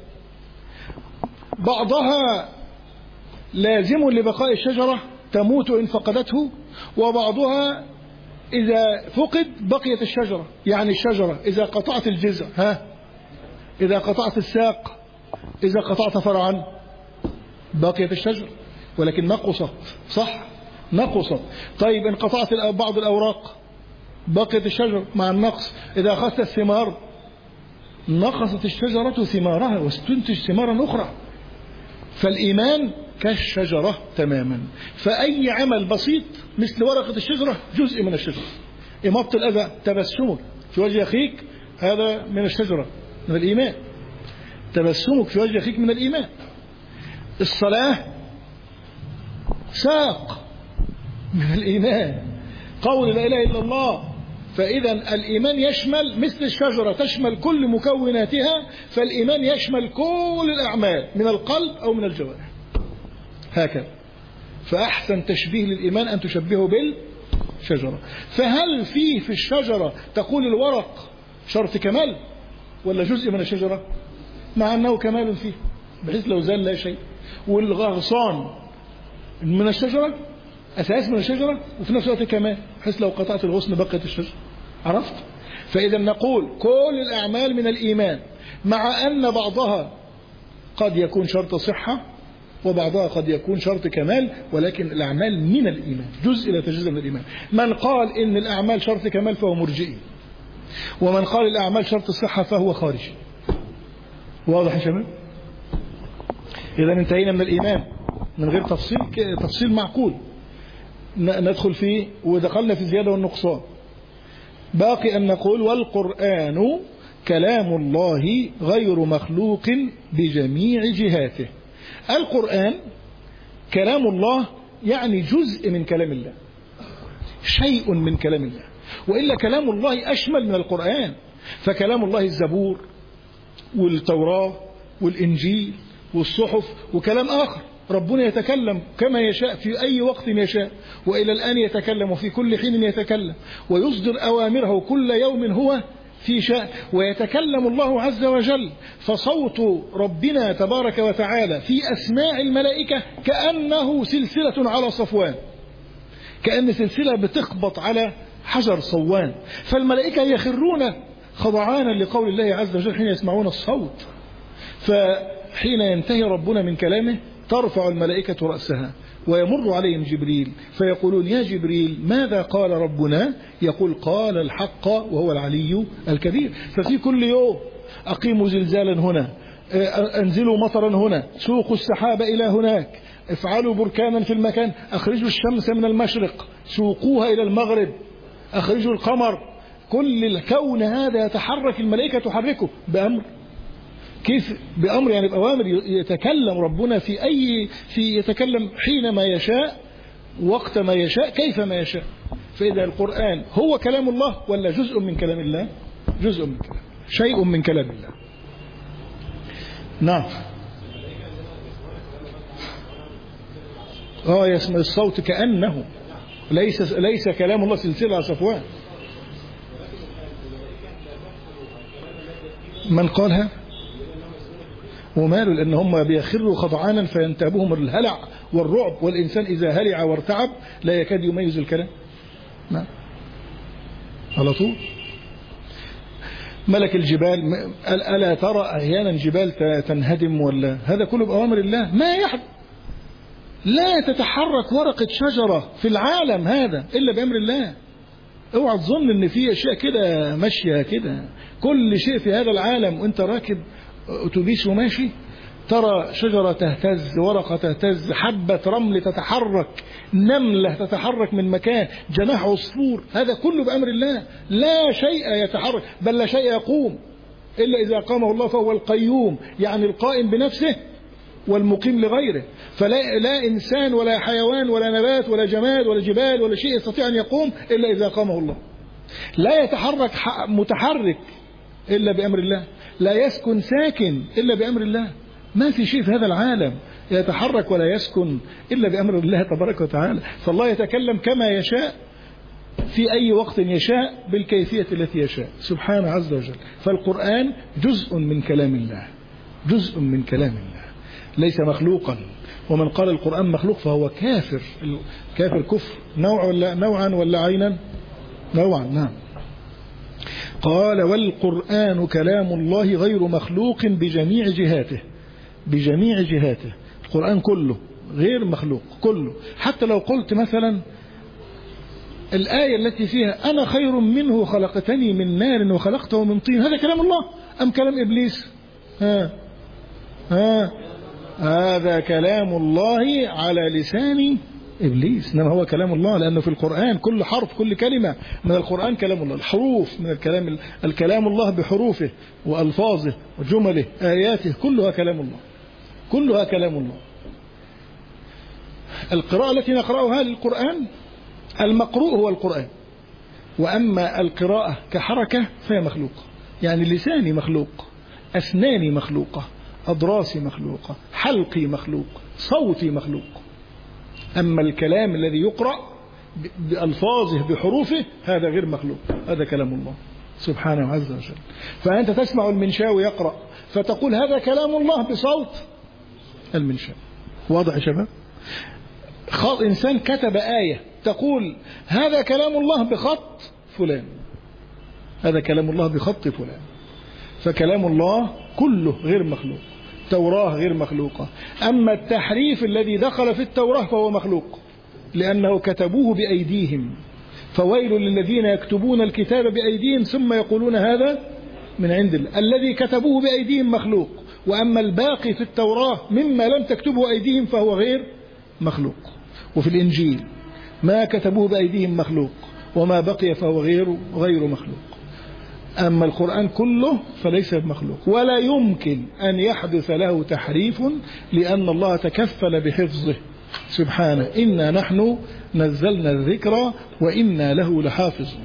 بعضها لازم لبقاء الشجرة تموت إن فقدته، وبعضها إذا فقد بقيت الشجرة. يعني الشجرة إذا قطعت الجذع إذا قطعت الساق، إذا قطعت فرعا بقيت الشجرة، ولكن نقصت. صح؟ نقصت. طيب إن قطعت بعض الأوراق بقيت الشجرة مع النقص. إذا أخذت الثمار نقصت الشجرة ثمارها واستنتج ثمارا أخرى. فالإيمان كالشجرة تماما. فأي عمل بسيط مثل ورقة الشجرة جزء من الشجرة. إماطة الأذى، تبسمك في وجه أخيك، هذا من الشجرة من الإيمان. تبسمك في وجه أخيك من الإيمان. الصلاة ساق من الإيمان، قول لا إله إلا الله. فإذا الإيمان يشمل مثل الشجرة تشمل كل مكوناتها، فالإيمان يشمل كل الأعمال من القلب أو من الجوارح هكذا. فأحسن تشبيه للإيمان أن تشبهه بالشجرة. فهل في الشجرة تقول الورق شرط كمال ولا جزء من الشجرة؟ مع أنه كمال فيه بحيث لو زال لا شيء. والغصان من الشجرة، أساس من الشجرة، وفي نفس الوقت كمال بحيث لو قطعت الغصن بقيت الشجرة. عرفت؟ فإذا نقول كل الأعمال من الإيمان، مع أن بعضها قد يكون شرط صحة وبعضها قد يكون شرط كمال، ولكن الأعمال من الإيمان، جزء لا يتجزأ من الإيمان. من قال إن الأعمال شرط كمال فهو مرجئي، ومن قال الأعمال شرط الصحة فهو خارجي. واضح يا شباب؟ إذا انتهينا من الإيمان من غير تفصيل معقول ندخل فيه، ودخلنا في الزيادة والنقصان. باقي أن نقول والقرآن كلام الله غير مخلوق بجميع جهاته. القرآن كلام الله يعني جزء من كلام الله، شيء من كلام الله، وإلا كلام الله أشمل من القرآن. فكلام الله الزبور والتوراة والإنجيل والصحف وكلام آخر. ربنا يتكلم كما يشاء في أي وقت يشاء، وإلى الآن يتكلم وفي كل حين يتكلم، ويصدر أوامره كل يوم هو في شأن، ويتكلم الله عز وجل. فصوت ربنا تبارك وتعالى في أسماع الملائكة كأنه سلسلة على صفوان، كأن سلسلة بتخبط على حجر صوان. فالملائكة يخرون خضعانا لقول الله عز وجل حين يسمعون الصوت. فحين ينتهي ربنا من كلامه ترفع الملائكة رأسها ويمر عليهم جبريل فيقولون يا جبريل ماذا قال ربنا؟ يقول قال الحق وهو العلي الكبير. ففي كل يوم أقيموا زلزالا هنا، أنزلوا مطرا هنا، سوقوا السحاب إلى هناك، افعلوا بركانا في المكان، أخرجوا الشمس من المشرق، سوقوها إلى المغرب، أخرجوا القمر. كل الكون هذا يتحرك، الملائكة تحركه بأمر كيف بأمر؟ يعني بأوامر. يتكلم ربنا يتكلم حينما يشاء، وقت ما يشاء، كيف ما يشاء. فإذا القرآن هو كلام الله ولا جزء من كلام الله؟ جزء من كلام، شيء من كلام الله. نعم. يسمع الصوت كأنه ليس كلام الله سلسلة صفوان. من قالها؟ وماله، لأن هم بيخروا خضعانا فينتابهم الهلع والرعب، والإنسان إذا هلع وارتعب لا يكاد يميز الكلام. نعم على طول. ملك الجبال، ألا ترى أحيانا جبال تنهدم؟ ولا هذا كله بأوامر الله. ما يحدث، لا تتحرك ورقة شجرة في العالم هذا إلا بأمر الله. اوعى تظن ان في اشياء كده ماشيه كده. كل شيء في هذا العالم وانت راكب اتوبيس وماشي ترى شجره تهتز، ورقه تهتز، حبه رمل تتحرك، نمله تتحرك من مكان، جناح عصفور، هذا كله بامر الله. لا شيء يتحرك، بل لا شيء يقوم الا اذا قامه الله، فهو القيوم، يعني القائم بنفسه والمقيم لغيره. فلا إنسان ولا حيوان ولا نبات ولا جماد ولا جبال ولا شيء يستطيع أن يقوم إلا إذا قامه الله. لا يتحرك متحرك إلا بأمر الله، لا يسكن ساكن إلا بأمر الله. ما في شيء في هذا العالم يتحرك ولا يسكن إلا بأمر الله تبارك وتعالى. فالله يتكلم كما يشاء في أي وقت يشاء بالكيفية التي يشاء سبحانه عز وجل. فالقرآن جزء من كلام الله، جزء من كلام الله، ليس مخلوقا. ومن قال القرآن مخلوق فهو كافر. كافر كفر نوعا ولا عينا؟ نوعا. نعم. قال والقرآن كلام الله غير مخلوق بجميع جهاته. بجميع جهاته القرآن كله غير مخلوق كله. حتى لو قلت مثلا الآية التي فيها أنا خير منه خلقتني من نار وخلقته من طين، هذا كلام الله أم كلام إبليس؟ هذا كلام الله على لسان إبليس، إنما هو كلام الله، لأنه في القرآن كل حرف كل كلمة من القرآن كلام الله. الحروف من الكلام الله بحروفه وألفاظه وجمله آياته كلها كلام الله، كلها كلام الله. القراءة التي نقرأها للقرآن المقروء هو القرآن، وأما القراءة كحركة فهي مخلوقة. يعني لساني مخلوق، أسناني مخلوقة، أضراسي مخلوقة، حلقي مخلوق، صوتي مخلوق. أما الكلام الذي يقرأ بألفاظه بحروفه هذا غير مخلوق، هذا كلام الله سبحانه عز وجل. فأنت تسمع المنشاوي يقرأ فتقول هذا كلام الله بصوت المنشاوي. واضح يا شباب؟ إنسان كتب آية تقول هذا كلام الله بخط فلان، هذا كلام الله بخط فلان. فكلام الله كله غير مخلوق. التوراة غير مخلوقة. أما التحريف الذي دخل في التوراة فهو مخلوق، لأنه كتبوه بأيديهم. فويل للذين يكتبون الكتاب بأيديهم ثم يقولون هذا من عند الله. الذي كتبوه بأيديهم مخلوق، وأما الباقي في التوراة مما لم تكتبه أيديهم فهو غير مخلوق. وفي الإنجيل ما كتبوه بأيديهم مخلوق، وما بقي فهو غير مخلوق. أما القرآن كله فليس بمخلوق، ولا يمكن أن يحدث له تحريف، لأن الله تكفل بحفظه سبحانه. إنا نحن نزلنا الذكر وإنا له لحافظون.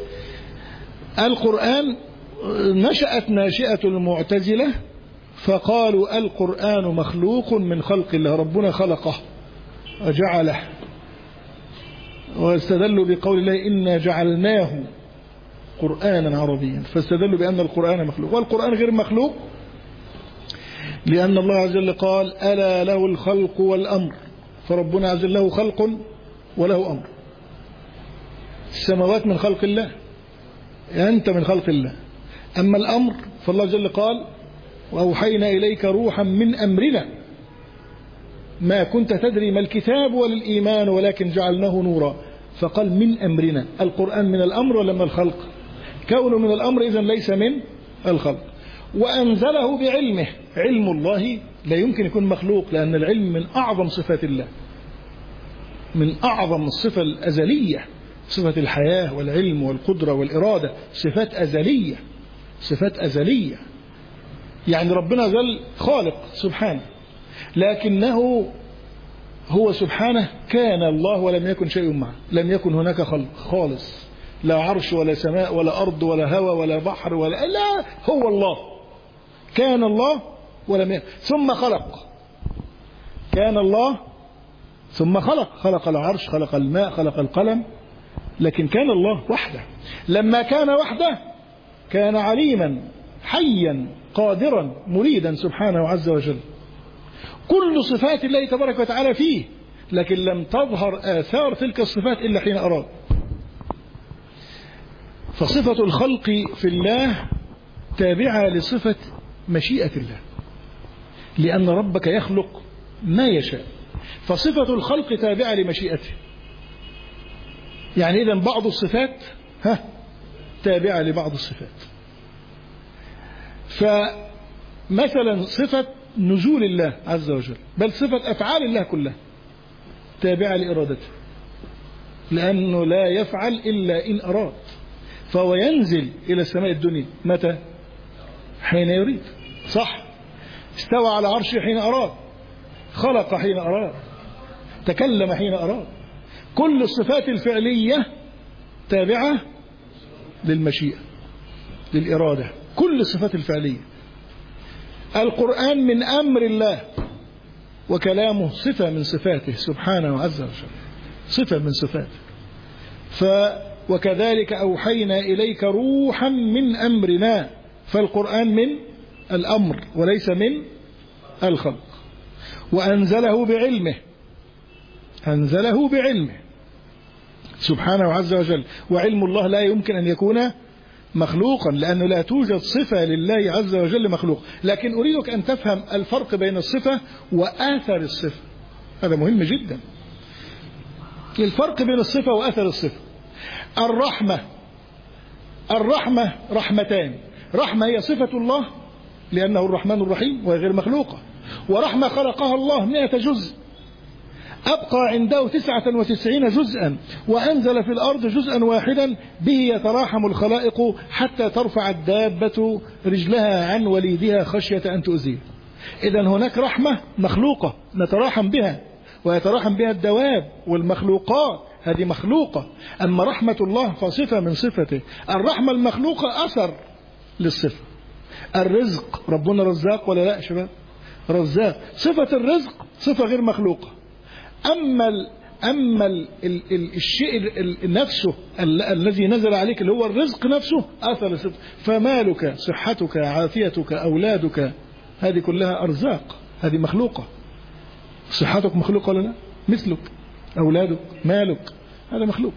القرآن نشأت ناشئة المعتزلة فقالوا القرآن مخلوق من خلق الله، ربنا خلقه وجعله، واستدلوا بقول الله إنا جعلناه قرآنا عربيا، فاستدلوا بأن القرآن مخلوق. والقرآن غير مخلوق لأن الله عز وجل قال ألا له الخلق والأمر، فربنا عز وجل له خلق وله أمر. السماوات من خلق الله، أنت من خلق الله. أما الأمر فالله عز وجل قال وأوحينا إليك روحا من أمرنا ما كنت تدري ما الكتاب ولا الإيمان ولكن جعلناه نورا، فقال من أمرنا. القرآن من الأمر ولا من الخلق؟ كونه من الأمر إذن ليس من الخلق. وأنزله بعلمه، علم الله لا يمكن يكون مخلوق، لأن العلم من أعظم صفات الله، من أعظم الصفة الأزلية، صفة الحياة والعلم والقدرة والإرادة، صفات أزلية، صفات أزلية. يعني ربنا ظل خالق سبحانه، لكنه هو سبحانه كان الله ولم يكن شيء معه، لم يكن هناك خلق خالص، لا عرش ولا سماء ولا أرض ولا هوى ولا بحر ولا لا، هو الله كان الله ولم يكن ثم خلق. كان الله ثم خلق العرش، خلق الماء، خلق القلم، لكن كان الله وحده. لما كان وحده كان عليما حيا قادرا مريدا سبحانه عز وجل. كل صفات الله تبارك وتعالى فيه، لكن لم تظهر آثار تلك الصفات إلا حين أراد. فصفة الخلق في الله تابعة لصفة مشيئة الله، لأن ربك يخلق ما يشاء، فصفة الخلق تابعة لمشيئته. يعني إذن بعض الصفات تابعة لبعض الصفات. فمثلا صفة نزول الله عز وجل، بل صفة أفعال الله كلها تابعة لإرادته، لأنه لا يفعل إلا إن أراد. فهو ينزل إلى السماء الدنيا متى؟ حين يريد، صح؟ استوى على عرشه حين أراد، خلق حين أراد، تكلم حين أراد. كل الصفات الفعلية تابعة للمشيئة للإرادة، كل الصفات الفعلية. القرآن من أمر الله، وكلامه صفة من صفاته سبحانه عز وجل، صفة من صفاته. وكذلك أوحينا إليك روحا من أمرنا، فالقرآن من الأمر وليس من الخلق. وأنزله بعلمه، أنزله بعلمه سبحانه عز وجل. وعلم الله لا يمكن أن يكون مخلوقا، لأنه لا توجد صفة لله عز وجل مخلوق. لكن أريدك أن تفهم الفرق بين الصفة وآثر الصفة، هذا مهم جدا. الفرق بين الصفة وآثر الصفة. الرحمة رحمتان، رحمة هي صفة الله لأنه الرحمن الرحيم وهي غير مخلوقة، ورحمة خلقها الله 100 جزء، أبقى عنده 99 جزءا، وأنزل في الأرض جزءا واحدا به يتراحم الخلائق حتى ترفع الدابة رجلها عن وليدها خشية أن تؤذيه. إذن هناك رحمة مخلوقة نتراحم بها، ويتراحم بها الدواب والمخلوقات، هذه مخلوقة. أما رحمة الله فصفة من صفته. الرحمة المخلوقة أثر للصفة. الرزق، ربنا رزاق ولا لا شباب؟ رزاق، صفة الرزق صفة غير مخلوقة. أما الشيء نفسه الذي نزل عليك اللي هو الرزق نفسه أثر الصفة. فمالك، صحتك، عافيتك، أولادك، هذه كلها أرزاق، هذه مخلوقة. صحتك مخلوقة ولا لا؟ مثلك، أولادك، مالك، هذا مخلوق.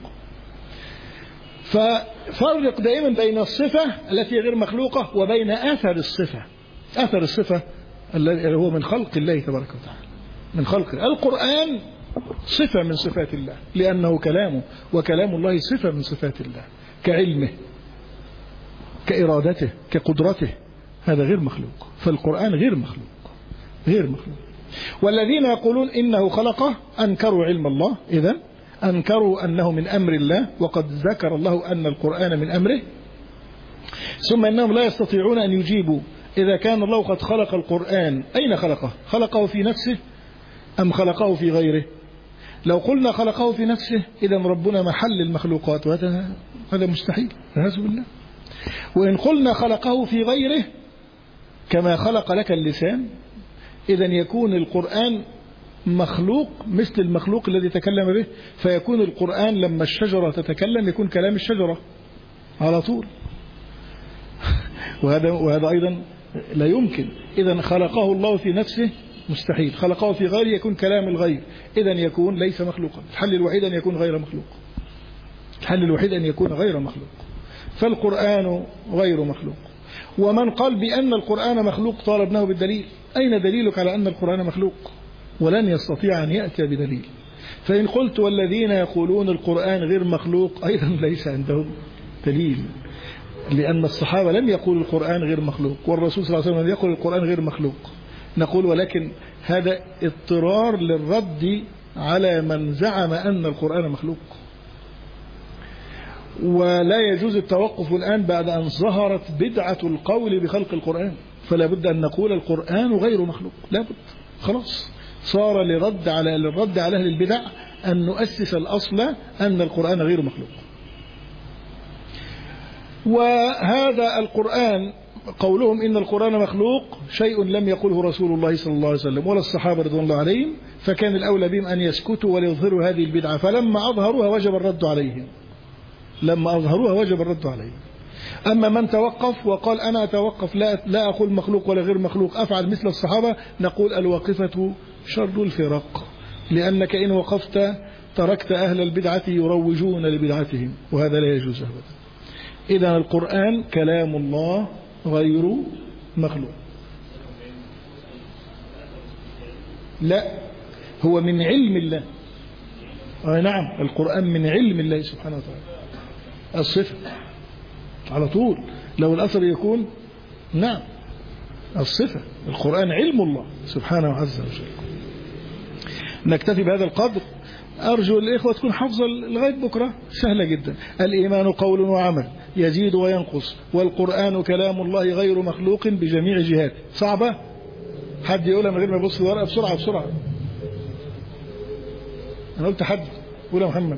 ففرق دائما بين الصفة التي غير مخلوقة وبين أثر الصفة. أثر الصفة الذي هو من خلق الله تبارك وتعالى، من خلقه. القرآن صفة من صفات الله لأنه كلامه، وكلام الله صفة من صفات الله، كعلمه، كإرادته، كقدرته، هذا غير مخلوق. فالقرآن غير مخلوق، غير مخلوق. والذين يقولون إنه خلقه أنكروا علم الله، إذن أنكروا أنه من أمر الله، وقد ذكر الله أن القرآن من أمره. ثم أنهم لا يستطيعون أن يجيبوا إذا كان الله قد خلق القرآن، أين خلقه؟ خلقه في نفسه أم خلقه في غيره؟ لو قلنا خلقه في نفسه إذن ربنا محل المخلوقات، وهذا مستحيل والعياذ بالله. وإن قلنا خلقه في غيره كما خلق لك اللسان، إذن يكون القرآن مخلوق مثل المخلوق الذي تكلم به، فيكون القرآن لما الشجرة تتكلم يكون كلام الشجرة على طول. وهذا أيضا لا يمكن. إذن خلقه الله في نفسه مستحيل، خلقه في غيره يكون كلام الغير، إذن يكون ليس مخلوقا. الحل الوحيد أن يكون غير مخلوق، الحل الوحيد أن يكون غير مخلوق. فالقرآن غير مخلوق. ومن قال بأن القرآن مخلوق طالبناه بالدليل. أين دليلك على أن القرآن مخلوق؟ ولن يستطيع أن يأتي بدليل. فإن قلت والذين يقولون القرآن غير مخلوق أيضا ليس عندهم دليل، لأن الصحابة لم يقولوا القرآن غير مخلوق، والرسول صلى الله عليه وسلم لم يقول القرآن غير مخلوق. نقول ولكن هذا اضطرار للرد على من زعم أن القرآن مخلوق. ولا يجوز التوقف الآن بعد أن ظهرت بدعة القول بخلق القرآن. فلا بد أن نقول القرآن غير مخلوق، لا بد، خلاص صار للرد على أهل البدع أن نؤسس الأصل أن القرآن غير مخلوق. وهذا القرآن قولهم إن القرآن مخلوق شيء لم يقله رسول الله صلى الله عليه وسلم ولا الصحابة رضوان الله عليهم، فكان الأولى بهم أن يسكتوا وليظهروا هذه البدعة، فلما أظهروها وجب الرد عليهم، أما من توقف وقال أنا أتوقف لا أقول مخلوق ولا غير مخلوق، أفعل مثل الصحابة، نقول الواقفة شر الفرق، لأنك إن وقفت تركت أهل البدعة يروجون لبدعتهم، وهذا لا يجوز أبدا. إذن القرآن كلام الله غير مخلوق. لا، هو من علم الله. نعم، القرآن من علم الله سبحانه وتعالى، الصفة على طول، لو الأثر يكون نعم الصفة، القرآن علم الله سبحانه عز وجل. نكتفي بهذا القدر، أرجو الإخوة تكون حفظة لغاية بكرة، سهلة جدا. الإيمان قول وعمل يزيد وينقص، والقرآن كلام الله غير مخلوق بجميع جهاته. صعبة؟ حد يقولها من غير ما يبص الورقة؟ بسرعة. أنا قلت حد قولها محمد.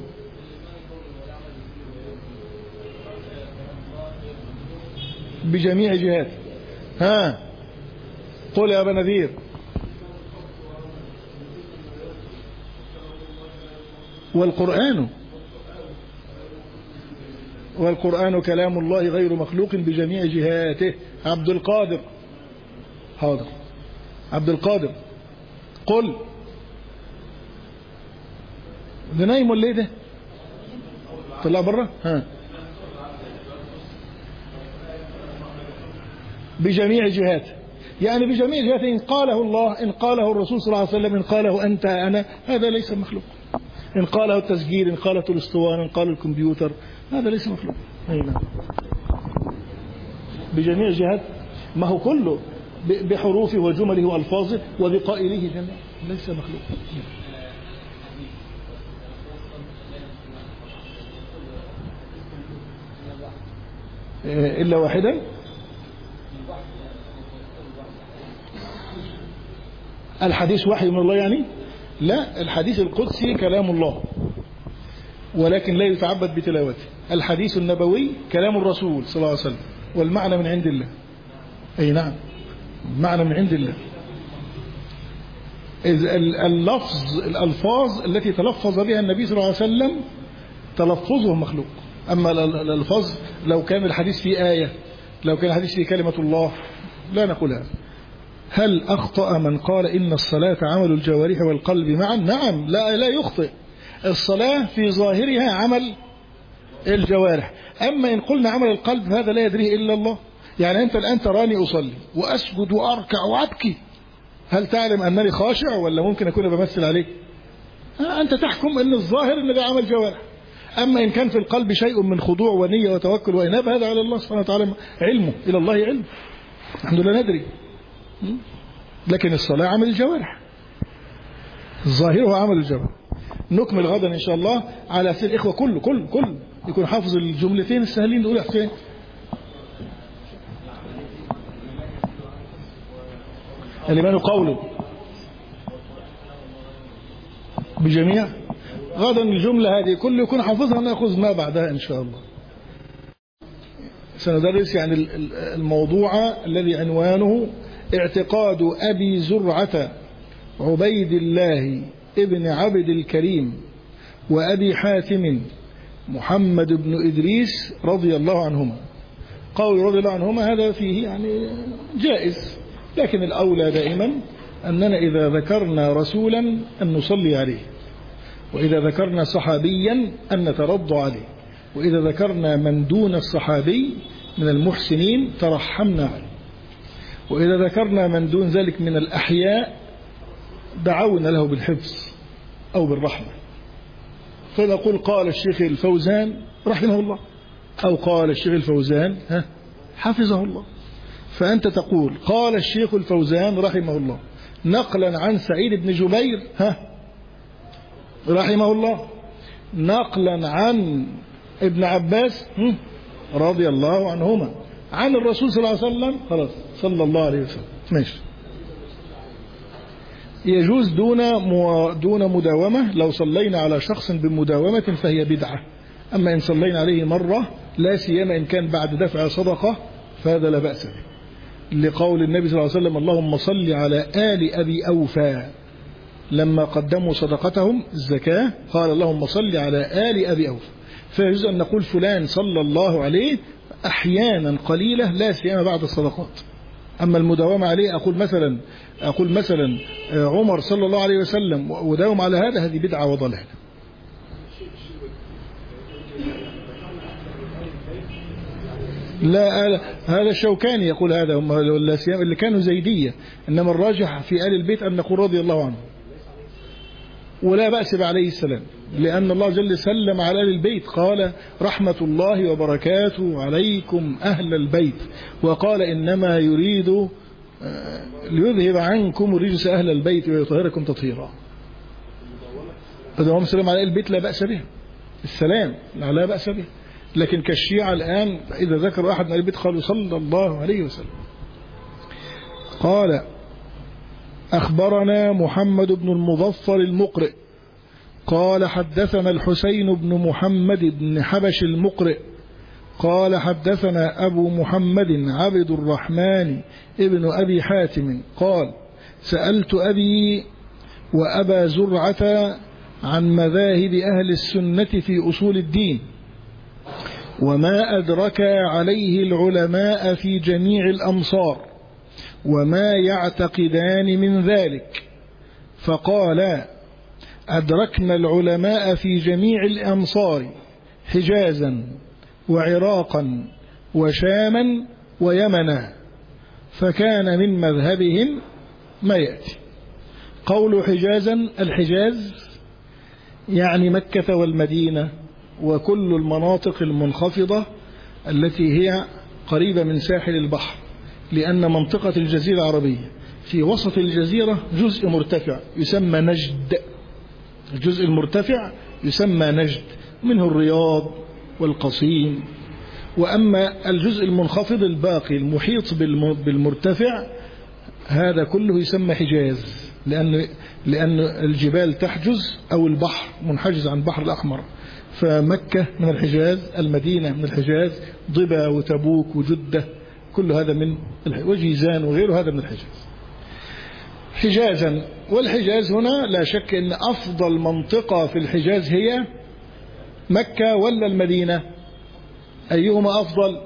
بجميع جهاته. ها قل يا أبا نذير. والقرآن كلام الله غير مخلوق بجميع جهاته. عبد القادر، حاضر عبد القادر، قل. ده نايم ولا ايه ده؟ طلع بره. ها بجميع جهاته، يعني بجميع جهاته، إن قاله الله، إن قاله الرسول صلى الله عليه وسلم، إن قاله أنت أنا، هذا ليس مخلوق. إن قاله التسجيل، إن قاله الاسطوانة، إن قاله الكمبيوتر، هذا ليس مخلوق. نعم بجميع جهات، ما هو كله بحروفه وجمله وألفاظه وبقائله جميع، ليس مخلوق. إلا واحدا. الحديث وحي من الله يعني؟ لا، الحديث القدسي كلام الله ولكن لا يتعبد بتلاوته. الحديث النبوي كلام الرسول صلى الله عليه وسلم، والمعنى من عند الله. أي نعم، المعنى من عند الله. الألفاظ التي تلفظ بها النبي صلى الله عليه وسلم تلفظه مخلوق. أما الألفاظ لو كان الحديث فيه آية، لو كان الحديث فيه كلمة الله، لا نقولها. هل أخطأ من قال إن الصلاة عمل الجوارح والقلب معا؟ نعم، لا يخطئ. الصلاة في ظاهرها عمل الجوارح، أما إن قلنا عمل القلب هذا لا يدريه إلا الله. يعني أنت الآن تراني أصلي وأسجد وأركع وأبكي، هل تعلم أنني خاشع ولا ممكن أكون بمثل عليك؟ أنت تحكم أن الظاهر أن ده عمل جوارح، أما إن كان في القلب شيء من خضوع ونية وتوكل وإنابة، هذا على الله سبحانه وتعالى، علمه إلى الله علم، الحمد لله ندري. لكن الصلاة عمل الجوارح، الظاهر هو عمل الجوارح. نكمل غدا إن شاء الله على سير الإخوة كل يكون حافظ الجملتين السهلين دول. حسين الإيمان قوله بجميع. غدا الجملة هذه كل يكون حافظها، نأخذ ما بعدها إن شاء الله. سندرس يعني الموضوع الذي عنوانه اعتقاد أبي زرعة عبيد الله ابن عبد الكريم وأبي حاتم محمد بن إدريس رضي الله عنهما. قول رضي الله عنهما هذا فيه يعني جائز، لكن الأولى دائما أننا إذا ذكرنا رسولا أن نصلي عليه، وإذا ذكرنا صحابيا أن نترضى عليه، وإذا ذكرنا من دون الصحابي من المحسنين ترحمنا عليه، وإذا ذكرنا من دون ذلك من الأحياء دعونا له بالحفظ أو بالرحمة. فنقول قال الشيخ الفوزان رحمه الله، أو قال الشيخ الفوزان حفظه الله. فأنت تقول قال الشيخ الفوزان رحمه الله نقلا عن سعيد بن جبير رحمه الله، نقلا عن ابن عباس رضي الله عنهما، عن الرسول صلى الله عليه وسلم خلاص صلى الله عليه وسلم ماشي. يجوز دون مداومة. لو صلينا على شخص بمداومة فهي بدعة. أما إن صلينا عليه مرة لا سيما إن كان بعد دفع صدقة فهذا لا بأس به، لقول النبي صلى الله عليه وسلم اللهم صل على آل أبي أوفى لما قدموا صدقتهم الزكاة قال اللهم صل على آل أبي أوفى. فيجوز أن نقول فلان صلى الله عليه أحيانا قليلة لا سيما بعد الصدقات. أما المداومة عليه أقول مثلا عمر صلى الله عليه وسلم وداوم على هذه بدعة وضلال. لا هذا الشوكاني يقول هذا، هم اللي كانوا زيدية، إنما الراجح في آل البيت أن نقول رضي الله عنه ولا بأس عليه السلام، لأن الله جل سلم على آل البيت قال رحمة الله وبركاته عليكم أهل البيت، وقال إنما يريد ليذهب عنكم الرجس أهل البيت ويطهركم تطهيرا. فدوام السلام على آل البيت لا بأس به، السلام لا بأس به. لكن كالشيعة الآن إذا ذكر أحد من آل البيت قالوا صلى الله عليه وسلم. قال أخبرنا محمد بن المظفر المقرئ قال حدثنا الحسين بن محمد بن حبش المقرئ قال حدثنا أبو محمد عبد الرحمن ابن أبي حاتم قال سألت أبي وأبا زرعة عن مذاهب أهل السنة في أصول الدين وما أدرك عليه العلماء في جميع الأمصار وما يعتقدان من ذلك. فقال أدركنا العلماء في جميع الأمصار حجازا وعراقا وشاما ويمنا، فكان من مذهبهم ما يأتي. قول حجازا، الحجاز يعني مكة والمدينة وكل المناطق المنخفضة التي هي قريبة من ساحل البحر، لأن منطقة الجزيرة العربية في وسط الجزيرة جزء مرتفع يسمى نجد، الجزء المرتفع يسمى نجد، منه الرياض والقصيم. وأما الجزء المنخفض الباقي المحيط بالمرتفع هذا كله يسمى حجاز، لأن الجبال تحجز أو البحر منحجز عن البحر الأحمر. فمكة من الحجاز، المدينة من الحجاز، ضبا وتبوك وجدة كل هذا من وجيزان وغيره هذا من الحجاز حجازا. والحجاز هنا لا شك أن أفضل منطقة في الحجاز هي مكة ولا المدينة؟ أيهما أفضل؟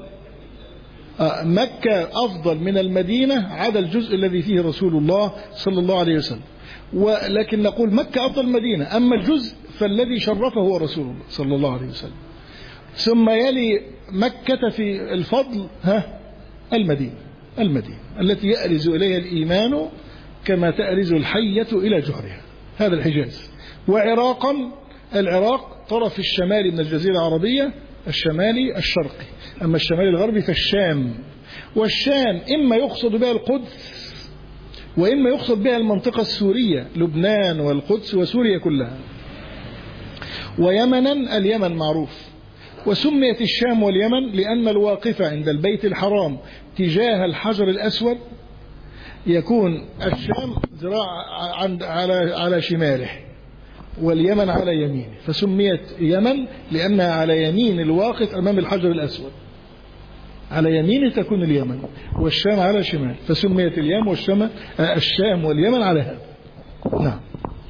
مكة أفضل من المدينة عدا الجزء الذي فيه رسول الله صلى الله عليه وسلم، ولكن نقول مكة أفضل المدينة، أما الجزء فالذي شرفه هو رسول الله صلى الله عليه وسلم. ثم يلي مكة في الفضل المدينة التي يأرز إليها الإيمان كما تأرز الحية إلى جحرها، هذا الحجاز. وعراقا، العراق طرف الشمالي من الجزيرة العربية، الشمالي الشرقي، أما الشمالي الغربي فالشام. والشام إما يقصد بها القدس وإما يقصد بها المنطقة السورية، لبنان والقدس وسوريا كلها. ويمنا، اليمن معروف. وسميت الشام واليمن لأن الواقفة عند البيت الحرام تجاه الحجر الأسود يكون الشام ذراع على شماله واليمن على يمينه، فسميت يمن لأنها على يمين الواقف أمام الحجر الأسود، على يمينه تكون اليمن، والشام على شمال، فسميت الشام واليمن على هذا. نعم.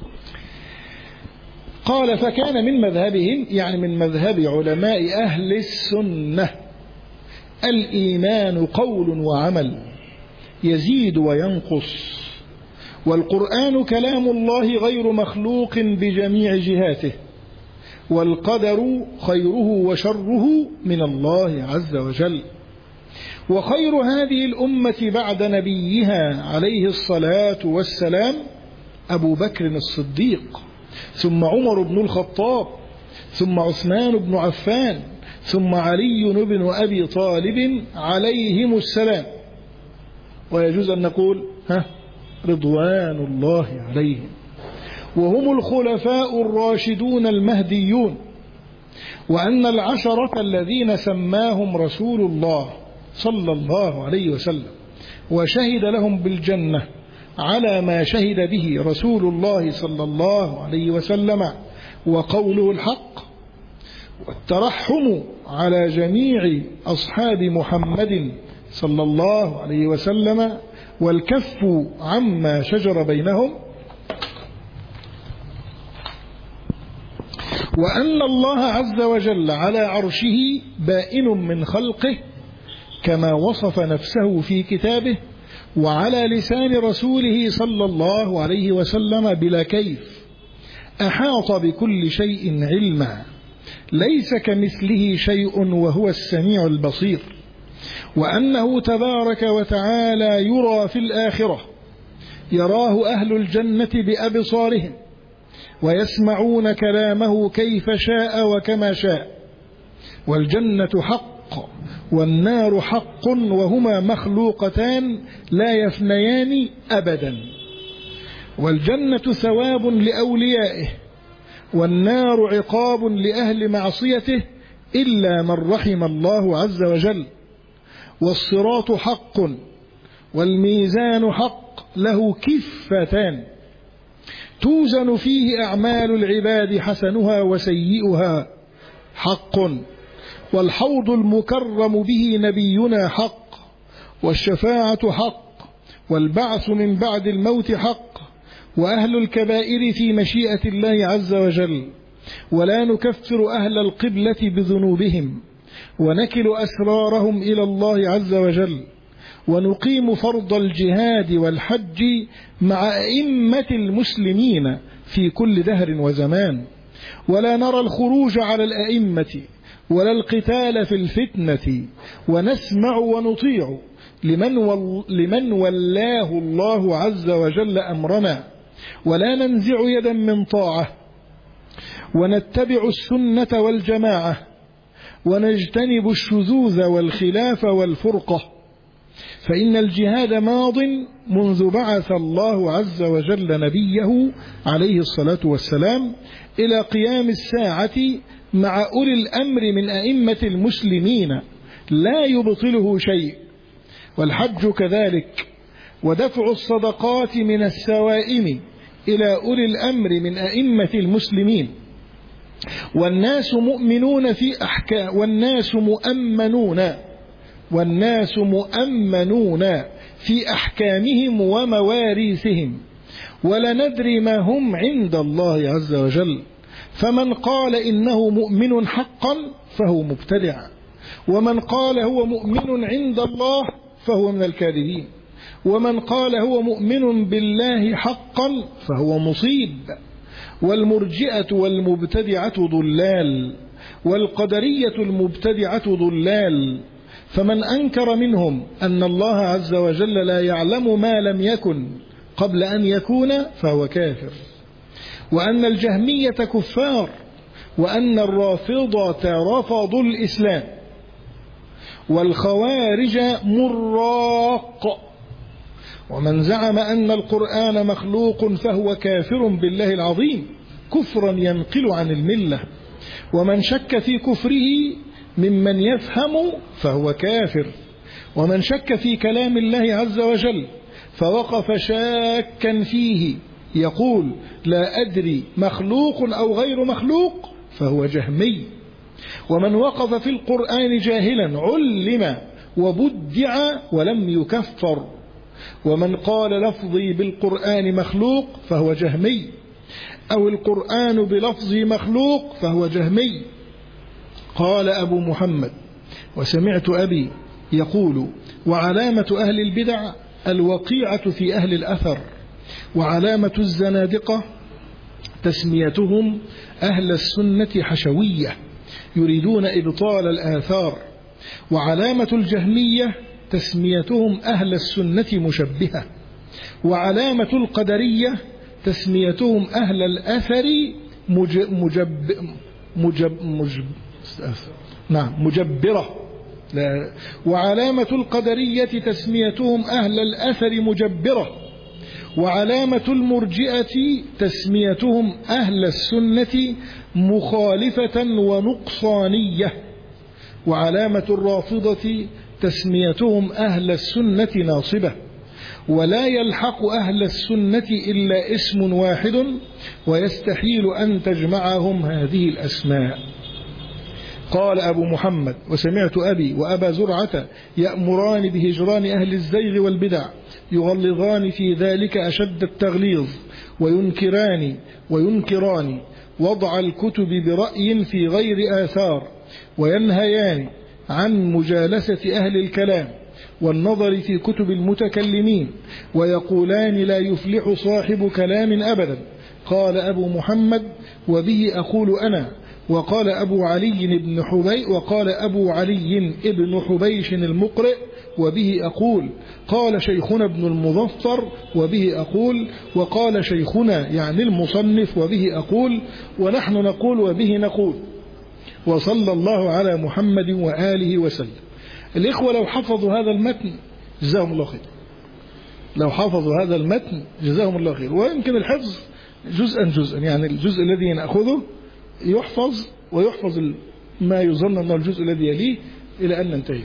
قال فكان من مذهبهم، يعني من مذهب علماء أهل السنة، الإيمان قول وعمل يزيد وينقص، والقرآن كلام الله غير مخلوق بجميع جهاته، والقدر خيره وشره من الله عز وجل. وخير هذه الأمة بعد نبيها عليه الصلاة والسلام أبو بكر الصديق، ثم عمر بن الخطاب، ثم عثمان بن عفان، ثم علي بن أبي طالب عليهم السلام. ويجوز أن نقول رضوان الله عليهم. وهم الخلفاء الراشدون المهديون، وأن العشرة الذين سماهم رسول الله صلى الله عليه وسلم، وشهد لهم بالجنة على ما شهد به رسول الله صلى الله عليه وسلم وقوله الحق، والترحم على جميع أصحاب محمد صلى الله عليه وسلم، والكف عما شجر بينهم، وأن الله عز وجل على عرشه بائن من خلقه كما وصف نفسه في كتابه وعلى لسان رسوله صلى الله عليه وسلم بلا كيف، أحاط بكل شيء علما، ليس كمثله شيء وهو السميع البصير، وأنه تبارك وتعالى يرى في الآخرة، يراه أهل الجنة بأبصارهم، ويسمعون كلامه كيف شاء وكما شاء، والجنة حق والنار حق، وهما مخلوقتان لا يفنيان أبدا، والجنة ثواب لأوليائه، والنار عقاب لأهل معصيته إلا من رحم الله عز وجل، والصراط حق، والميزان حق له كفتان توزن فيه أعمال العباد حسنها وسيئها حق، والحوض المكرم به نبينا حق، والشفاعة حق، والبعث من بعد الموت حق، وأهل الكبائر في مشيئة الله عز وجل، ولا نكفر أهل القبلة بذنوبهم، ونكل أسرارهم إلى الله عز وجل، ونقيم فرض الجهاد والحج مع أئمة المسلمين في كل دهر وزمان، ولا نرى الخروج على الأئمة ولا القتال في الفتنة، ونسمع ونطيع لمن ولاه الله عز وجل أمرنا، ولا ننزع يدا من طاعة، ونتبع السنة والجماعة، ونجتنب الشذوذ والخلاف والفرقة، فإن الجهاد ماض منذ بعث الله عز وجل نبيه عليه الصلاة والسلام إلى قيام الساعة مع أولي الأمر من أئمة المسلمين لا يبطله شيء، والحج كذلك، ودفع الصدقات من السوائم إلى أولي الأمر من أئمة المسلمين، والناس مؤمنون في أحكام، والناس مؤمنون في أحكامهم ومواريثهم، ولا ندري ما هم عند الله عز وجل، فمن قال إنه مؤمن حقا فهو مبتدع، ومن قال هو مؤمن عند الله فهو من الكاذبين، ومن قال هو مؤمن بالله حقا فهو مصيب، والمرجئة والمبتدعة ضلال، والقدرية المبتدعة ضلال، فمن أنكر منهم أن الله عز وجل لا يعلم ما لم يكن قبل أن يكون فهو كافر، وأن الجهمية كفار، وأن الرافضة رفضوا الإسلام، والخوارج مراق، ومن زعم أن القرآن مخلوق فهو كافر بالله العظيم كفرا ينقل عن الملة، ومن شك في كفره ممن يفهم فهو كافر، ومن شك في كلام الله عز وجل فوقف شاكا فيه يقول لا أدري مخلوق أو غير مخلوق فهو جهمي، ومن وقف في القرآن جاهلا علم وبدع ولم يكفر، ومن قال لفظي بالقرآن مخلوق فهو جهمي، أو القرآن بلفظي مخلوق فهو جهمي. قال أبو محمد: وسمعت أبي يقول: وعلامة أهل البدع الوقيعة في أهل الأثر، وعلامة الزنادقة تسميتهم أهل السنة حشوية يريدون إبطال الآثار، وعلامة الجهمية تسميتهم أهل السنة مشبهة، وعلامة القدرية تسميتهم أهل الأثر مجبرة، وعلامة القدرية تسميتهم أهل الأثر مجبرة، وعلامة المرجئة تسميتهم أهل السنة مخالفة ونقصانية، وعلامة الرافضة تسميتهم أهل السنة ناصبة، ولا يلحق أهل السنة إلا اسم واحد، ويستحيل أن تجمعهم هذه الأسماء. قال أبو محمد: وسمعت أبي وأبا زرعة يأمران بهجران أهل الزيغ والبدع، يغلظان في ذلك أشد التغليظ، وينكران وضع الكتب برأي في غير آثار، وينهيان عن مجالسة أهل الكلام والنظر في كتب المتكلمين، ويقولان لا يفلح صاحب كلام أبدا. قال أبو محمد: وبه أقول أنا. وقال أبو علي ابن حبيش المقرئ: وبه أقول. قال شيخنا ابن المظفر: وبه أقول. وقال شيخنا يعني المصنف: وبه أقول. ونحن نقول: وبه نقول. وصلى الله على محمد وآله وسلم. الإخوة لو حفظوا هذا المتن جزاهم الله خير، لو حفظوا هذا المتن جزاهم الله خير. ويمكن الحفظ جزءا، يعني الجزء الذي نأخذه يحفظ، ويحفظ ما يظن أنه الجزء الذي يليه إلى أن ننتهي.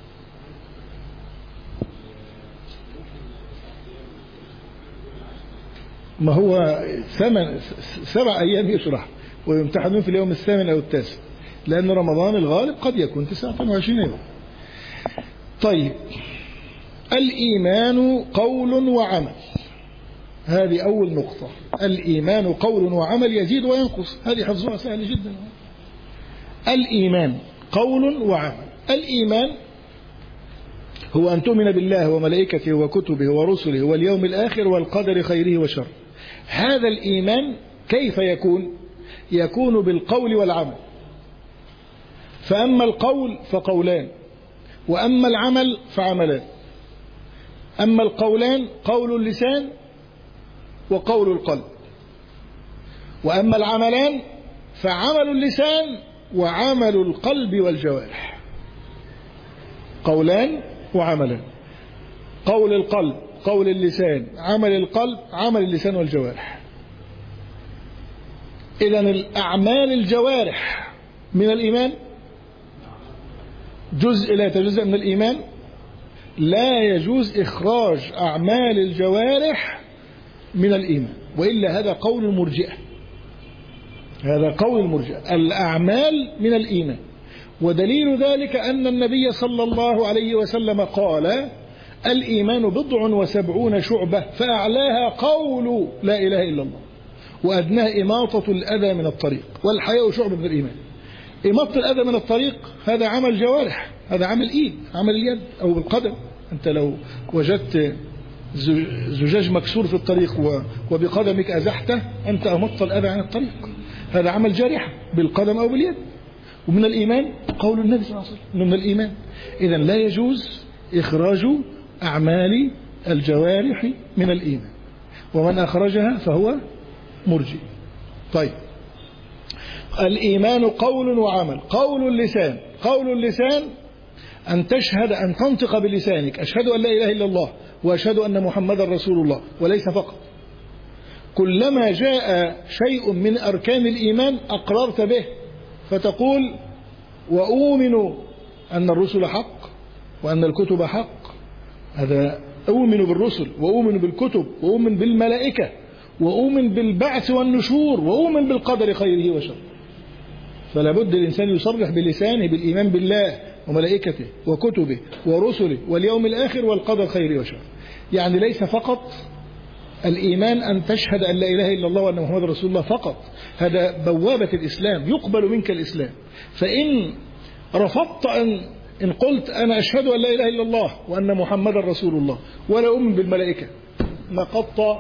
ما هو 7 أيام يشرح، ويمتحنون في اليوم 8 أو 9، لأن رمضان الغالب قد يكون 29 يوم. طيب، الإيمان قول وعمل، هذه أول نقطة. الإيمان قول وعمل، يزيد وينقص، هذه حفظها سهل جدا. الإيمان قول وعمل. الإيمان هو أن تؤمن بالله وملائكته وكتبه ورسله واليوم الآخر والقدر خيره وشره. هذا الإيمان كيف يكون؟ يكون بالقول والعمل. فأما القول فقولان، وأما العمل فعملان. أما القولان قول اللسان وقول القلب، وأما العملان فعمل اللسان وعمل القلب والجوارح. قولان وعملان: قول القلب قول اللسان، عمل القلب عمل اللسان والجوارح. إذن الأعمال الجوارح من الإيمان، جزء لا يتجزأ من الإيمان. لا يجوز إخراج أعمال الجوارح من الإيمان، وإلا هذا قول المرجئة. هذا قول المرجئة، الأعمال من الإيمان. ودليل ذلك أن النبي صلى الله عليه وسلم قال: الإيمان 70 شعبة، فأعلاها قول لا إله إلا الله، وأدناها إماطة الأذى من الطريق، والحياء شعبة من الإيمان. إماطة الأذى من الطريق هذا عمل جوارح، هذا عمل إيد، عمل اليد أو بالقدم. أنت لو وجدت زجاج مكسور في الطريق وبقدمك أزحته، أنت أمطت الأذى عن الطريق، هذا عمل جارح بالقدم أو باليد. ومن الإيمان قول النبي صلى الله عليه وسلم من الإيمان. إذن لا يجوز إخراج أعمال الجوارح من الإيمان، ومن أخرجها فهو مرجئ. طيب، الإيمان قول وعمل. قول اللسان أن تشهد، أن تنطق بلسانك: أشهد أن لا إله إلا الله وأشهد أن محمدا رسول الله، وليس فقط. كلما جاء شيء من أركان الإيمان أقررت به، فتقول: وأؤمن أن الرسل حق وأن الكتب حق. هذا أؤمن بالرسل، وأؤمن بالكتب، وأؤمن بالملائكة، وأؤمن بالبعث والنشور، وأؤمن بالقدر خيره وشره. فلا بد الإنسان يصرح بلسانه بالإيمان بالله وملائكته وكتبه ورسله واليوم الآخر والقدر خيره وشره. يعني ليس فقط الإيمان أن تشهد أن لا إله إلا الله وأن محمد رسول الله فقط، هذا بوابة الإسلام، يقبل منك الإسلام. فإن رفضت إن قلت أنا أشهد أن لا إله إلا الله وأن محمد رسول الله ولا أؤمن بالملائكة، نقضت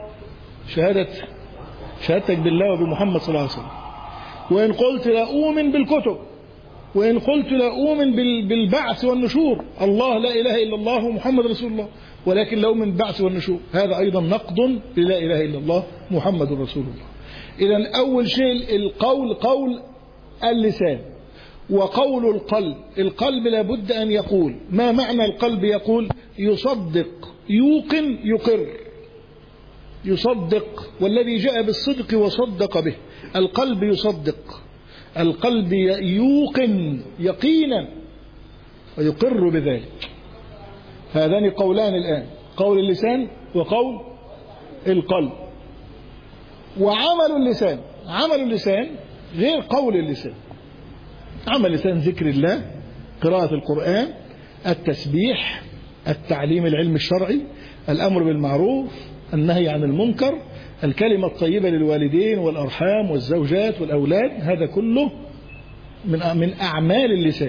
شهادتك بالله وبمحمد صلى الله عليه وسلم. وإن قلت لا أؤمن بالكتب، وإن قلت لا أؤمن بالبعث والنشور، الله لا إله إلا الله ومحمد رسول الله، ولكن لا أؤمن بالبعث والنشور، هذا أيضا نقض للا إله إلا الله محمد رسول الله. إذن أول شيء القول، قول اللسان، وقول القلب. القلب لابد أن يقول. ما معنى القلب يقول؟ يصدق، يوقن، يقر. يصدق، والذي جاء بالصدق وصدق به. القلب يصدق، القلب يوقن يقينا ويقر بذلك. هذان قولان الآن، قول اللسان وقول القلب. وعمل اللسان، عمل اللسان غير قول اللسان. عمل اللسان ذكر الله، قراءة القرآن، التسبيح، التعليم العلم الشرعي، الأمر بالمعروف، النهي عن المنكر، الكلمة الطيبة للوالدين والأرحام والزوجات والأولاد، هذا كله من أعمال اللسان.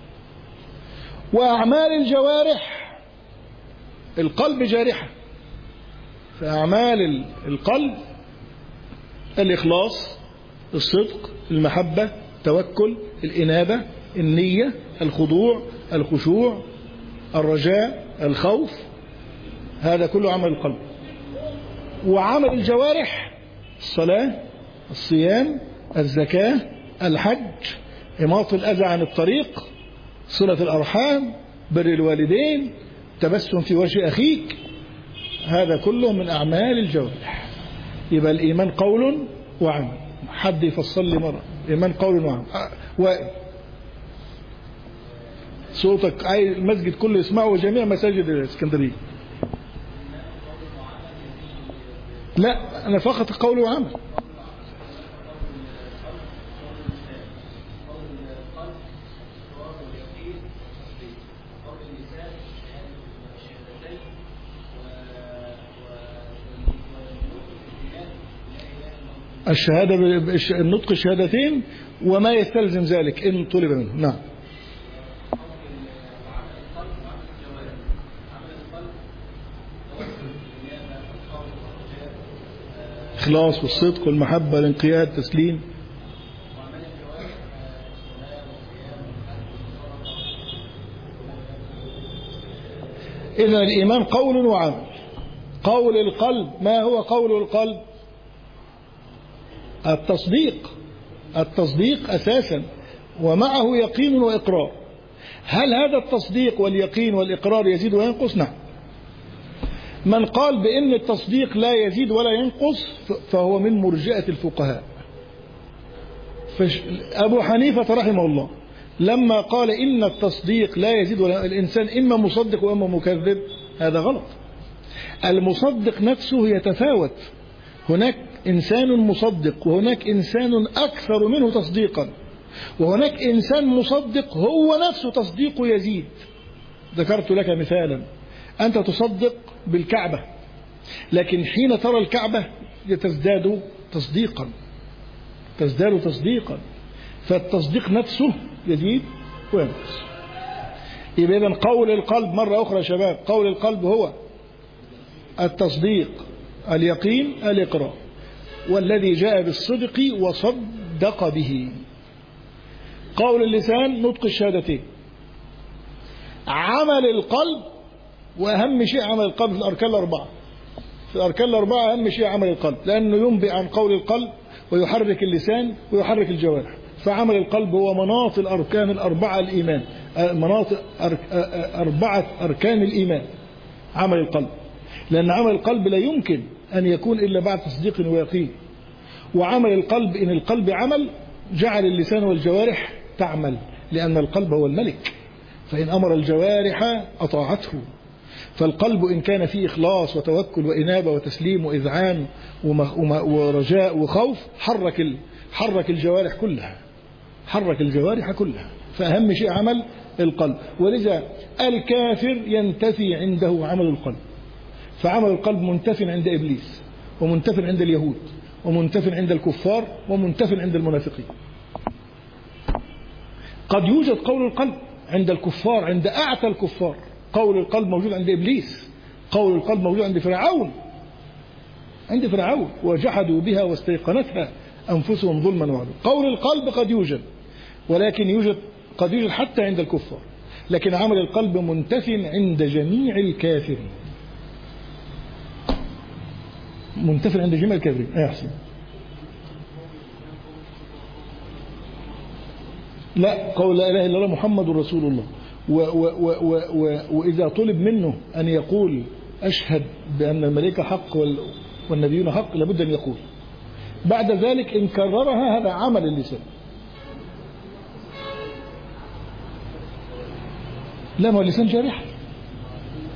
وأعمال الجوارح، القلب جارحة، فأعمال القلب الإخلاص، الصدق، المحبة، التوكل، الإنابة، النية، الخضوع، الخشوع، الرجاء، الخوف، هذا كله عمل القلب. وعمل الجوارح الصلاة، الصيام، الزكاة، الحج، إماطة الأذى عن الطريق، صلة الأرحام، بر الوالدين، تبسم في وجه أخيك، هذا كله من أعمال الجوارح. يبقى الإيمان قول وعمل. حد يفصل لي مرة الإيمان قول وعمل. وائل صوتك المسجد كله يسمعه، جميع مساجد الاسكندرية. لا أنا فقط قول وعمل. الشهادة النطق الشهادتين وما يستلزم ذلك إن طلب منه. نعم. الإخلاص والصدق والمحبة والانقياد التسليم. إذن الإيمان قول وعمل. قول القلب، ما هو قول القلب؟ التصديق أساسا، ومعه يقين وإقرار. هل هذا التصديق واليقين والإقرار يزيد وينقص؟ نعم. من قال بأن التصديق لا يزيد ولا ينقص فهو من مرجئة الفقهاء. أبو حنيفة رحمه الله لما قال إن التصديق لا يزيد ولا، الإنسان إما مصدق وإما مكذب، هذا غلط. المصدق نفسه يتفاوت، هناك إنسان مصدق وهناك إنسان أكثر منه تصديقا، وهناك إنسان مصدق هو نفسه تصديقه يزيد. ذكرت لك مثالا، أنت تصدق بالكعبة لكن حين ترى الكعبة تزداد تصديقا، فالتصديق نفسه يزيد وينقص. إذن قول القلب مرة أخرى يا شباب، قول القلب هو التصديق، اليقين، الإقرار، والذي جاء بالصدق وصدق به. قول اللسان نطق الشهادتين. عمل القلب، وأهم شيء عمل القلب في الأركان الأربعة. في الأركان الأربعة أهم شيء عمل القلب، لأنه ينبئ عن قول القلب ويحرك اللسان ويحرك الجوارح. فعمل القلب هو مناط الأركان الأربعة الإيمان، مناط أربعة أركان الإيمان عمل القلب، لأن عمل القلب لا يمكن أن يكون إلا بعد تصديق ويقين. وعمل القلب إن القلب عمل جعل اللسان والجوارح تعمل، لأن القلب هو الملك، فإن أمر الجوارح أطاعته. فالقلب إن كان فيه إخلاص وتوكل وإنابة وتسليم وإذعان ورجاء وخوف حرك الجوارح كلها، فأهم شيء عمل القلب. ولذا الكافر ينتفي عنده عمل القلب، فعمل القلب منتف عند إبليس، ومنتف عند اليهود، ومنتف عند الكفار، ومنتف عند المنافقين. قد يوجد قول القلب عند الكفار، عند أعتى الكفار. قول القلب موجود عند إبليس، قول القلب موجود عند فرعون، وجحدوا بها واستيقنتها أنفسهم ظلما وعدوا. قول القلب قد يوجد، ولكن قد يوجد حتى عند الكفار، لكن عمل القلب منتف عند جميع الكافرين. منتف عند جميع الكافرين. أحسن. لا، قول لا إله إلا الله محمد رسول الله. وإذا طلب منه أن يقول أشهد بأن الملائكة حق والنبيون حق لابد أن يقول. بعد ذلك إن كررها هذا عمل اللسان. لا، ما اللسان جارح،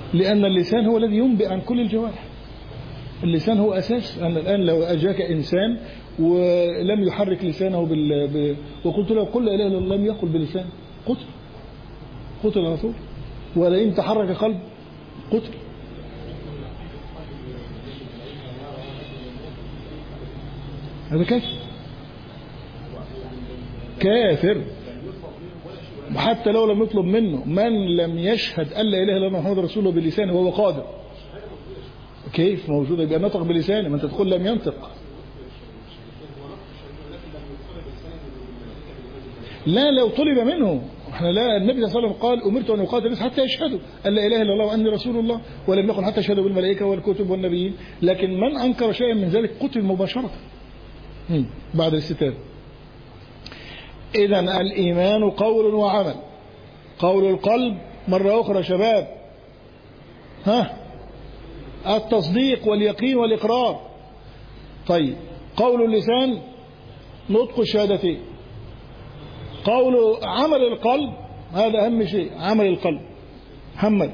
لأن اللسان هو الذي ينبئ عن كل الجوارح. اللسان هو أساس. أنا الآن لو أجاك إنسان ولم يحرك لسانه وقلت له قل لا إله إلا الله، لم يقل بلسان، قتل على طول. ولئن تحرك قلب قتل. هذا كافر حتى لو لم يطلب منه. من لم يشهد أن لا إله إلا الله محمد رسول الله بلسانه وهو قادر. كيف موجودة؟ يبقى نطق بلسانه، ما أنت تقول لم ينطق. لا، لو طلب منه. احنا لا، النبي صلى الله عليه وسلم قال أمرت أن أقاتل الناس حتى يشهدوا أن لا إله إلا الله وأني رسول الله، ولم يقل حتى يشهدوا بالملائكة والكتب والنبيين. لكن من أنكر شيئا من ذلك قتل مباشرة بعد الاستتابة. إذن الإيمان قول وعمل. قول القلب مرة أخرى شباب، التصديق واليقين والإقرار. طيب، قول اللسان نطق الشهادتين. قول عمل القلب هذا أهم شيء، عمل القلب. محمد.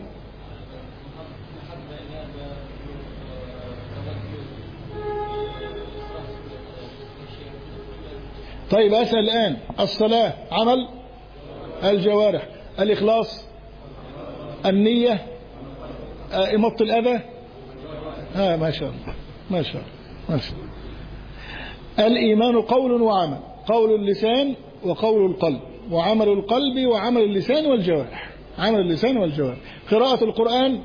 طيب أسأل الآن، الصلاة عمل الجوارح، الإخلاص، النية، إماطة الأذى، ما شاء الله ما شاء الله ما شاء الله. الإيمان قول وعمل، قول اللسان وقول القلب، وعمل القلب وعمل اللسان والجوارح، عمل اللسان والجوارح. قراءة القرآن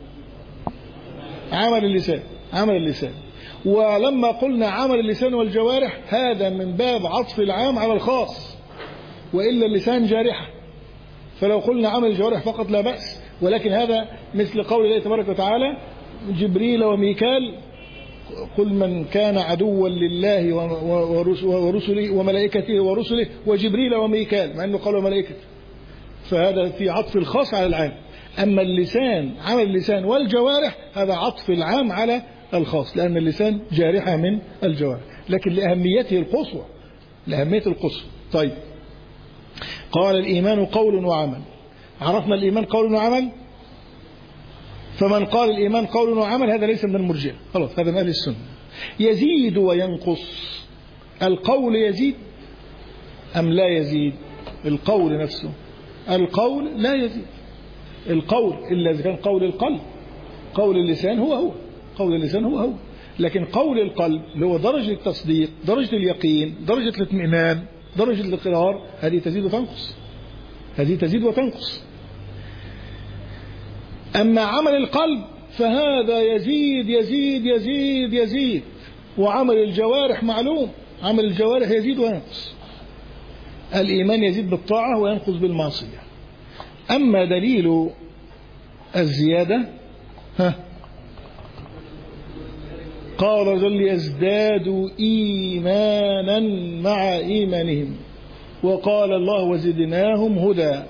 عمل اللسان، عمل اللسان. ولما قلنا عمل اللسان والجوارح هذا من باب عطف العام على الخاص، وإلا اللسان جارحة، فلو قلنا عمل الجوارح فقط لا بأس. ولكن هذا مثل قول الله تبارك وتعالى جبريل وميكال، قل من كان عدوا لله ورسله وملائكته ورسله وجبريل وميكال، مع أنه قالوا ملائكة، فهذا في عطف الخاص على العام. أما اللسان عمل اللسان والجوارح هذا عطف العام على الخاص، لأن اللسان جارحة من الجوارح، لكن لأهميته القصوى، لأهمية القصوى. طيب، قال الإيمان قول وعمل. عرفنا الإيمان قول وعمل. فمن قال الإيمان قول وعمل هذا ليس من المرجئة، خلاص هذا من أهل السنة. يزيد وينقص. القول يزيد أم لا يزيد؟ القول نفسه، القول لا يزيد. القول إلا إذا كان قول القلب. قول اللسان هو قول اللسان هو لكن قول القلب اللي هو درجة التصديق، درجة اليقين، درجة الاطمئنان، درجة الإقرار، هذه تزيد وتنقص، هذه تزيد وتنقص. أما عمل القلب فهذا يزيد يزيد يزيد يزيد. وعمل الجوارح معلوم، عمل الجوارح يزيد وينقص. الإيمان يزيد بالطاعة وينقص بالمعصية. أما دليل الزيادة قال رجل يزدادوا إيمانا مع إيمانهم، وقال الله وزدناهم هدى.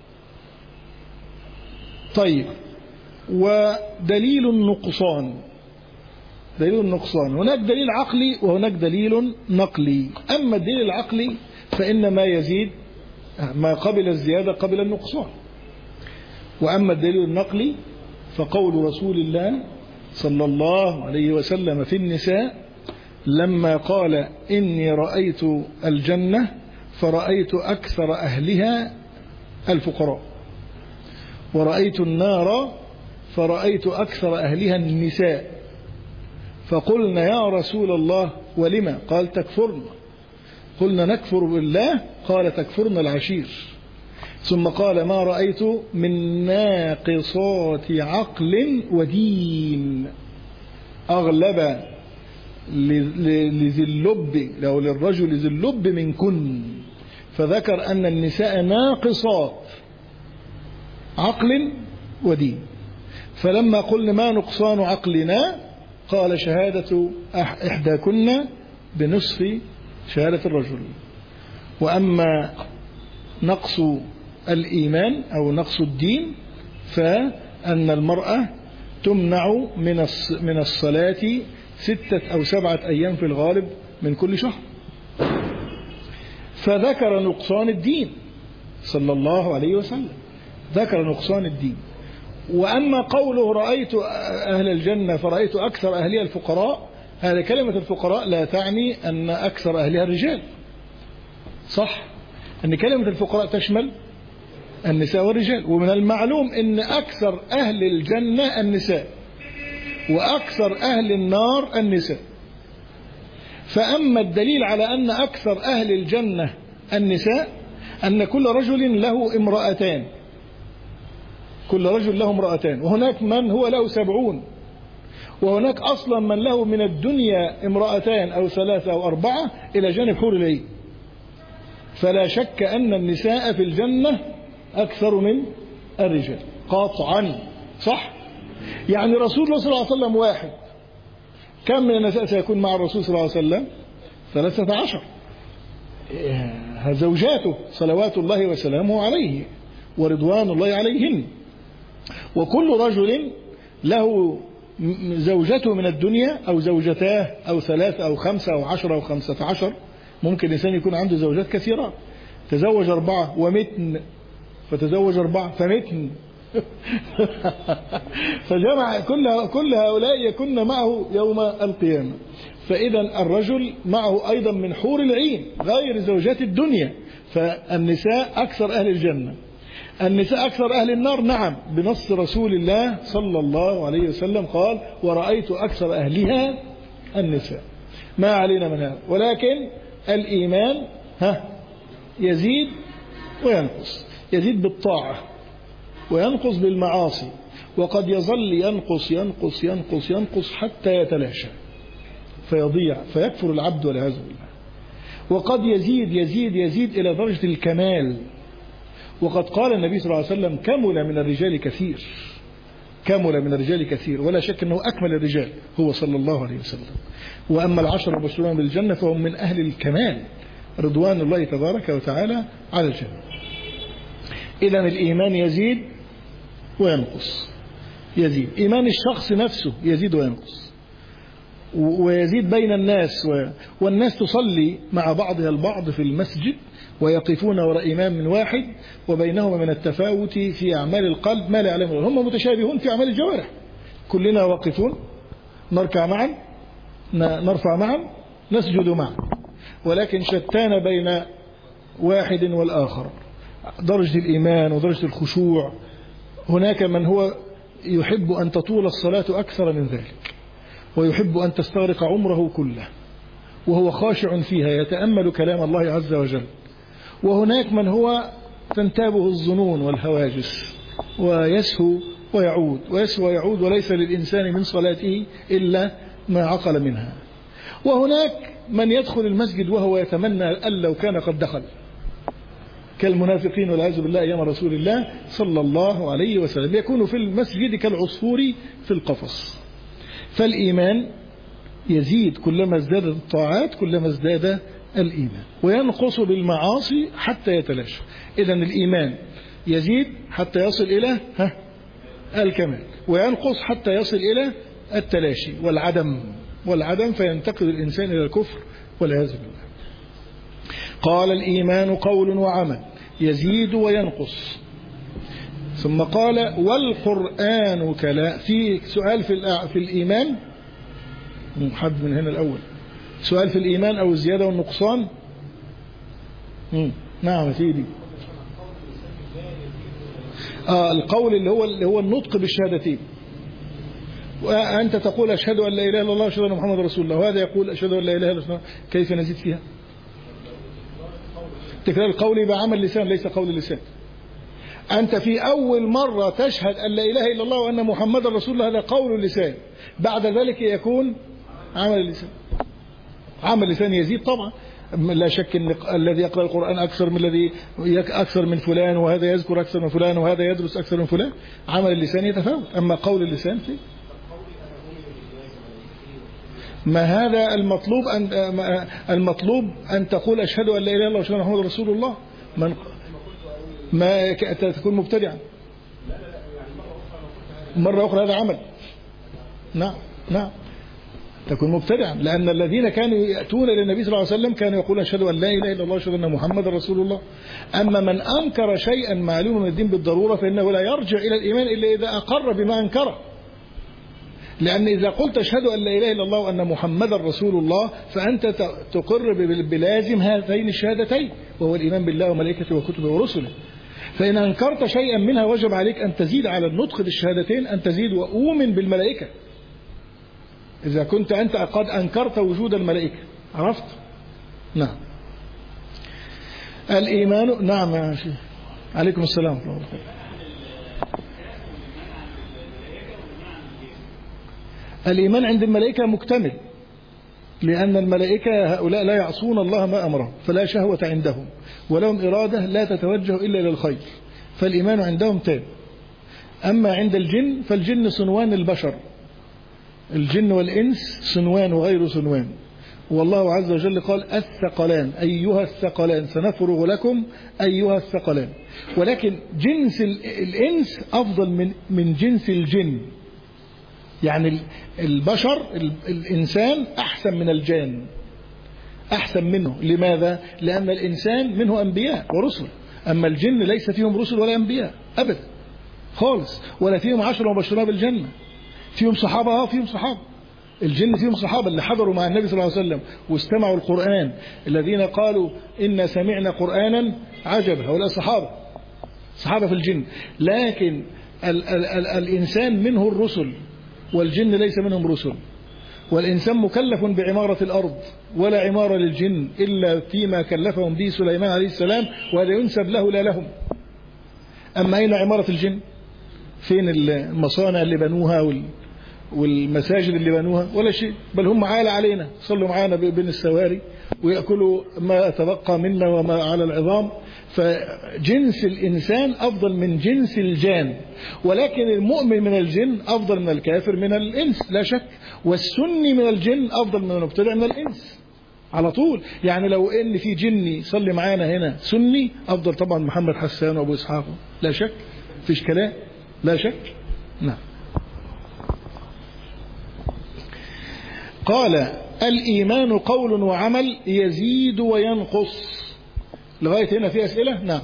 طيب، ودليل النقصان، دليل النقصان هناك دليل عقلي وهناك دليل نقلي. أما الدليل العقلي فإن ما يزيد ما قبل الزيادة قبل النقصان. وأما الدليل النقلي فقول رسول الله صلى الله عليه وسلم في النساء لما قال إني رأيت الجنة فرأيت أكثر أهلها الفقراء، ورأيت النار فرأيت أكثر أهلها النساء، فقلنا يا رسول الله ولما؟ قال تكفرن. قلنا نكفر بالله؟ قال تكفرن العشير. ثم قال ما رأيت من ناقصات عقل ودين أغلب لذي اللب لو للرجل ذي اللب منكن، فذكر أن النساء ناقصات عقل ودين. فلما قلنا ما نقصان عقلنا قال شهادة إحداكن بنصف شهادة الرجل. وأما نقص الإيمان أو نقص الدين فأن المرأة تمنع من الصلاة 6 أو 7 أيام في الغالب من كل شهر. فذكر نقصان الدين صلى الله عليه وسلم، ذكر نقصان الدين. وأما قوله رأيت أهل الجنة فرأيت أكثر أهلها الفقراء، هذه كلمة الفقراء لا تعني أن أكثر أهلها الرجال، صح؟ أن كلمة الفقراء تشمل النساء والرجال، ومن المعلوم أن أكثر أهل الجنة النساء وأكثر أهل النار النساء. فأما الدليل على أن أكثر أهل الجنة النساء أن كل رجل له امرأتان، كل رجل له امرأتان، وهناك من هو له 70، وهناك أصلا من له من الدنيا امرأتان أو 3 أو 4 إلى جانب حور العين. فلا شك أن النساء في الجنة أكثر من الرجال قاطعا، صح؟ يعني رسول الله صلى الله عليه وسلم واحد، كم من النساء سيكون مع الرسول صلى الله عليه وسلم؟ 13 زوجاته صلوات الله وسلامه عليه ورضوان الله عليهن. وكل رجل له زوجته من الدنيا أو زوجتاه أو 3 أو 5 أو 10 أو 15. ممكن الإنسان يكون عنده زوجات كثيرة، تزوج 4 ومتن، فتزوج 4 فمتن فجمع كل هؤلاء يكون معه يوم القيامة. فإذا الرجل معه أيضا من حور العين غير زوجات الدنيا. فالنساء أكثر أهل الجنة، النساء أكثر أهل النار، نعم، بنص رسول الله صلى الله عليه وسلم قال ورأيت أكثر أهلها النساء. ما علينا من هذا. ولكن الإيمان يزيد وينقص، يزيد بالطاعة وينقص بالمعاصي، وقد يظل ينقص ينقص ينقص ينقص حتى يتلاشى فيضيع فيكفر العبد والعياذ بالله. وقد يزيد يزيد يزيد إلى درجة الكمال. وقد قال النبي صلى الله عليه وسلم كمل من الرجال كثير، كمل من الرجال كثير، ولا شك أنه أكمل الرجال هو صلى الله عليه وسلم. وأما العشر المبشرون بالجنة فهم من أهل الكمال رضوان الله تبارك وتعالى على الجنة. إذا الإيمان يزيد وينقص، يزيد إيمان الشخص نفسه يزيد وينقص، ويزيد بين الناس، والناس تصلي مع بعضها البعض في المسجد ويقفون وراء إمام واحد، وبينهما من التفاوت في أعمال القلب ما لا يعلمون. هم متشابهون في أعمال الجوارح، كلنا واقفون، نركع معا، نرفع معا، نسجد معا، ولكن شتان بين واحد والآخر درجة الإيمان ودرجة الخشوع. هناك من هو يحب أن تطول الصلاة أكثر من ذلك، ويحب أن تستغرق عمره كله وهو خاشع فيها يتأمل كلام الله عز وجل. وهناك من هو تنتابه الظنون والهواجس ويسهو ويعود ويسهو ويعود، وليس للإنسان من صلاته إلا ما عقل منها. وهناك من يدخل المسجد وهو يتمنى أن لو كان قد دخل، كالمنافقين والعياذ بالله أيام رسول الله صلى الله عليه وسلم، يكون في المسجد كالعصفور في القفص. فالإيمان يزيد كلما ازدادت الطاعات، كلما ازداد الإيمان، وينقص بالمعاصي حتى يتلاشى. إذن الإيمان يزيد حتى يصل إلى الكمال، وينقص حتى يصل إلى التلاشي والعدم فينتقل الإنسان إلى الكفر والعياذ بالله. قال الإيمان قول وعمل يزيد وينقص. ثم قال والقرآن كلام. في سؤال في الإيمان، حد من هنا الأول سؤال في الإيمان أو الزيادة والنقصان؟ نعم سيدي. القول اللي هو النطق بالشهادتين. وأنت تقول أشهد أن لا إله إلا الله وأشهد أن محمد رسول الله، وهذا يقول أشهد أن لا إله إلا الله، كيف نزيد فيها؟ تكرار القول يبقى عمل لسان ليس قول اللسان. أنت في أول مرة تشهد أن لا إله إلا الله وأن محمد رسول الله، هذا قول اللسان، بعد ذلك يكون عمل اللسان. عمل اللسان يزيد طبعا، لا شك أن الذي يقرأ القرآن أكثر من فلان، وهذا يذكر أكثر من فلان، وهذا يدرس أكثر من فلان. عمل اللسان يتفاوت، أما قول اللسان فيه. ما هذا المطلوب أن تقول أشهد أن لا إله إلا الله وأشهد أن محمد رسول الله. ما تكون مبتدعا مرة أخرى، هذا عمل. نعم تكون مبتدعا، لأن الذين كانوا يأتون إلى النبي صلى الله عليه وسلم كانوا يقولون أشهد أن لا إله إلا الله وأشهد أن محمد رسول الله. أما من أنكر شيئا معلوم من الدين بالضرورة فإنه لا يرجع إلى الإيمان إلا إذا أقر بما أنكره، لأن إذا قلت أشهد أن لا إله إلا الله وأن محمد رسول الله فأنت تقر بلازم هاتين الشهادتين، وهو الإيمان بالله وملائكته وكتبه ورسله. فإن أنكرت شيئا منها وجب عليك أن تزيد على النطق بالشهادتين، أن تزيد وأؤمن بالملائكة إذا كنت أنت قد أنكرت وجود الملائكة. عرفت؟ نعم. الإيمان. نعم يا شيخ. عليكم السلام ورحمة الله. الإيمان عند الملائكة مكتمل، لأن الملائكة هؤلاء لا يعصون الله ما أمرهم، فلا شهوة عندهم ولهم إرادة لا تتوجه إلا إلى الخير، فالإيمان عندهم تام. أما عند الجن فالجن صنوان البشر، الجن والإنس صنوان وغير صنوان، والله عز وجل قال الثقلان أيها الثقلان سنفرغ لكم أيها الثقلان. ولكن جنس الإنس أفضل من جنس الجن، يعني البشر الإنسان أحسن من الجان، أحسن منه. لماذا؟ لأن الإنسان منه أنبياء ورسل، أما الجن ليس فيهم رسل ولا أنبياء أبدا خالص، ولا فيهم 10 مبشرين بالجنة. فيهم صحابة، فيهم صحابة الجن، فيهم صحابة اللي حضروا مع النبي صلى الله عليه وسلم واستمعوا القرآن، الذين قالوا إن سمعنا قرآنا عجبا، هؤلاء صحابة في الجن. لكن الإنسان منه الرسل والجن ليس منهم رسل، والإنسان مكلف بعمارة الأرض، ولا عمارة للجن إلا فيما كلفهم به سليمان عليه السلام، وهذا ينسب له لا لهم. أما أين عمارة الجن؟ فين المصانع اللي بنوها والمساجد اللي بنوها؟ ولا شيء، بل هم عالة علينا، صلوا معانا بين السواري ويأكلوا ما تبقى منا وما على العظام. فجنس الإنسان أفضل من جنس الجان، ولكن المؤمن من الجن أفضل من الكافر من الإنس لا شك، والسني من الجن أفضل من المبتدع من الإنس على طول. يعني لو إن في جني صلي معانا هنا سني أفضل طبعا محمد حسان وأبو إسحاق، لا شك، فيش كلام، لا شك. نعم. قال الإيمان قول وعمل يزيد وينقص. لغاية هنا في أسئلة؟ نعم.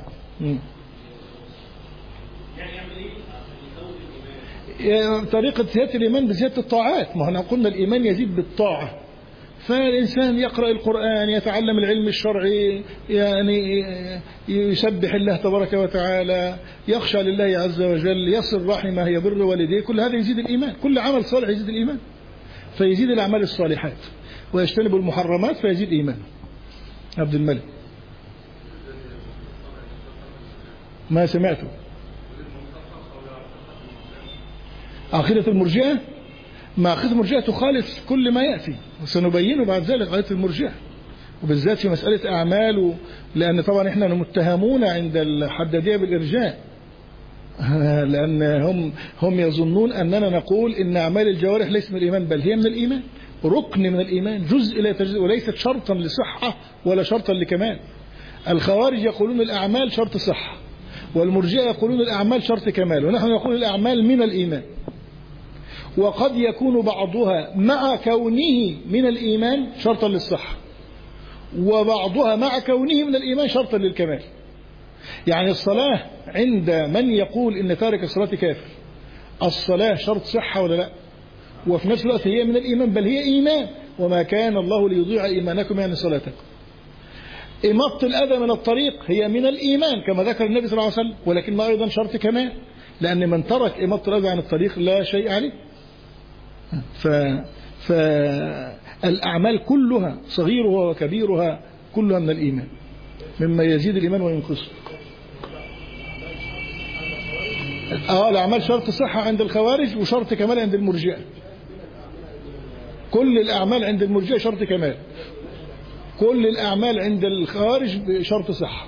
طريقة زيادة الإيمان بزيادة الطاعات، ما احنا قلنا الإيمان يزيد بالطاعة، فالإنسان يقرأ القرآن، يتعلم العلم الشرعي، يعني يسبح الله تبارك وتعالى، يخشى لله عز وجل، يصل رحمه، يبر والديه، كل هذا يزيد الإيمان، كل عمل صالح يزيد الإيمان، فيزيد الأعمال الصالحات ويجتنب المحرمات فيزيد إيمانه. عبد الملك ما سمعته. عقيدة المرجئة، ما عقيدة المرجئة تخالف كل ما يأتي، وسنبينه بعد ذلك عقيدة المرجئة، وبالذات في مسألة أعمال، لأن طبعا إحنا متهمون عند الحدادية بالإرجاء، لأن هم يظنون أننا نقول إن أعمال الجوارح ليس من الإيمان، بل هي من الإيمان، ركن من الإيمان، جزء لا يتجزأ، وليست شرطا لصحة ولا شرطا لكمال. الخوارج يقولون الأعمال شرط صحة، والمرجئة يقولون الأعمال شرط كمال، ونحن نقول الأعمال من الإيمان، وقد يكون بعضها مع كونه من الإيمان شرطا للصحة، وبعضها مع كونه من الإيمان شرطا للكمال. يعني الصلاة عند من يقول إن تارك الصلاة كافر، الصلاة شرط صحة ولا لا؟ وفي نفس الوقت هي من الإيمان، بل هي إيمان، وما كان الله ليضيع إيمانكم يعني صلاتكم. إماطة الأذى من الطريق هي من الإيمان كما ذكر النبي صلى الله عليه وسلم، ولكنها أيضا شرط كمال، لأن من ترك إماطة الأذى عن الطريق لا شيء عليه. فالأعمال كلها صغيرها وكبيرها كلها من الإيمان، مما يزيد الإيمان وينقصه. الأعمال شرط صحة عند الخوارج وشرط كمال عند المرجئة. كل الأعمال عند المرجئة شرط كمال، كل الأعمال عند الخوارج بشرط صحة،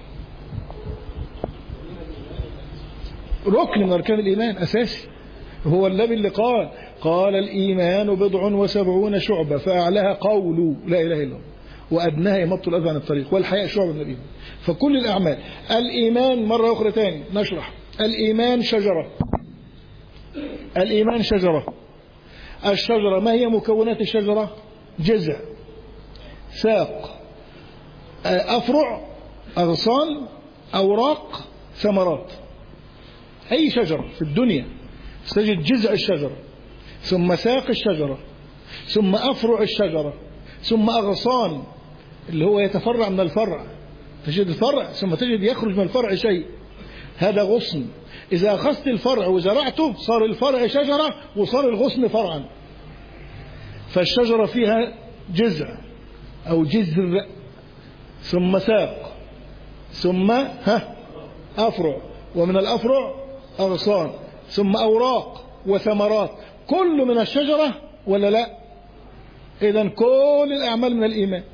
ركن من أركان الإيمان أساسي. هو النبي اللي قال الإيمان 77 شعبة، فأعلاها قول لا إله إلا الله، وأدناها إماطة الأذى عن الطريق، والحياء شعبة من الإيمان. فكل الأعمال، الإيمان مرة أخرى تاني نشرح، الإيمان شجرة، الإيمان شجرة، الشجرة ما هي مكونات الشجرة؟ جذع، ساق، أفرع، أغصان، أوراق، ثمرات. أي شجرة في الدنيا تجد جذع الشجرة، ثم ساق الشجرة، ثم أفرع الشجرة، ثم أغصان اللي هو يتفرع من الفرع، تجد الفرع ثم تجد يخرج من الفرع شيء، هذا غصن. إذا أخذت الفرع وزرعته صار الفرع شجرة وصار الغصن فرعا. فالشجرة فيها جذع أو جذر، ثم ساق، ثم أفرع، ومن الأفرع أغصان، ثم أوراق وثمرات. كل من الشجرة ولا لا؟ إذن كل الأعمال من الإيمان.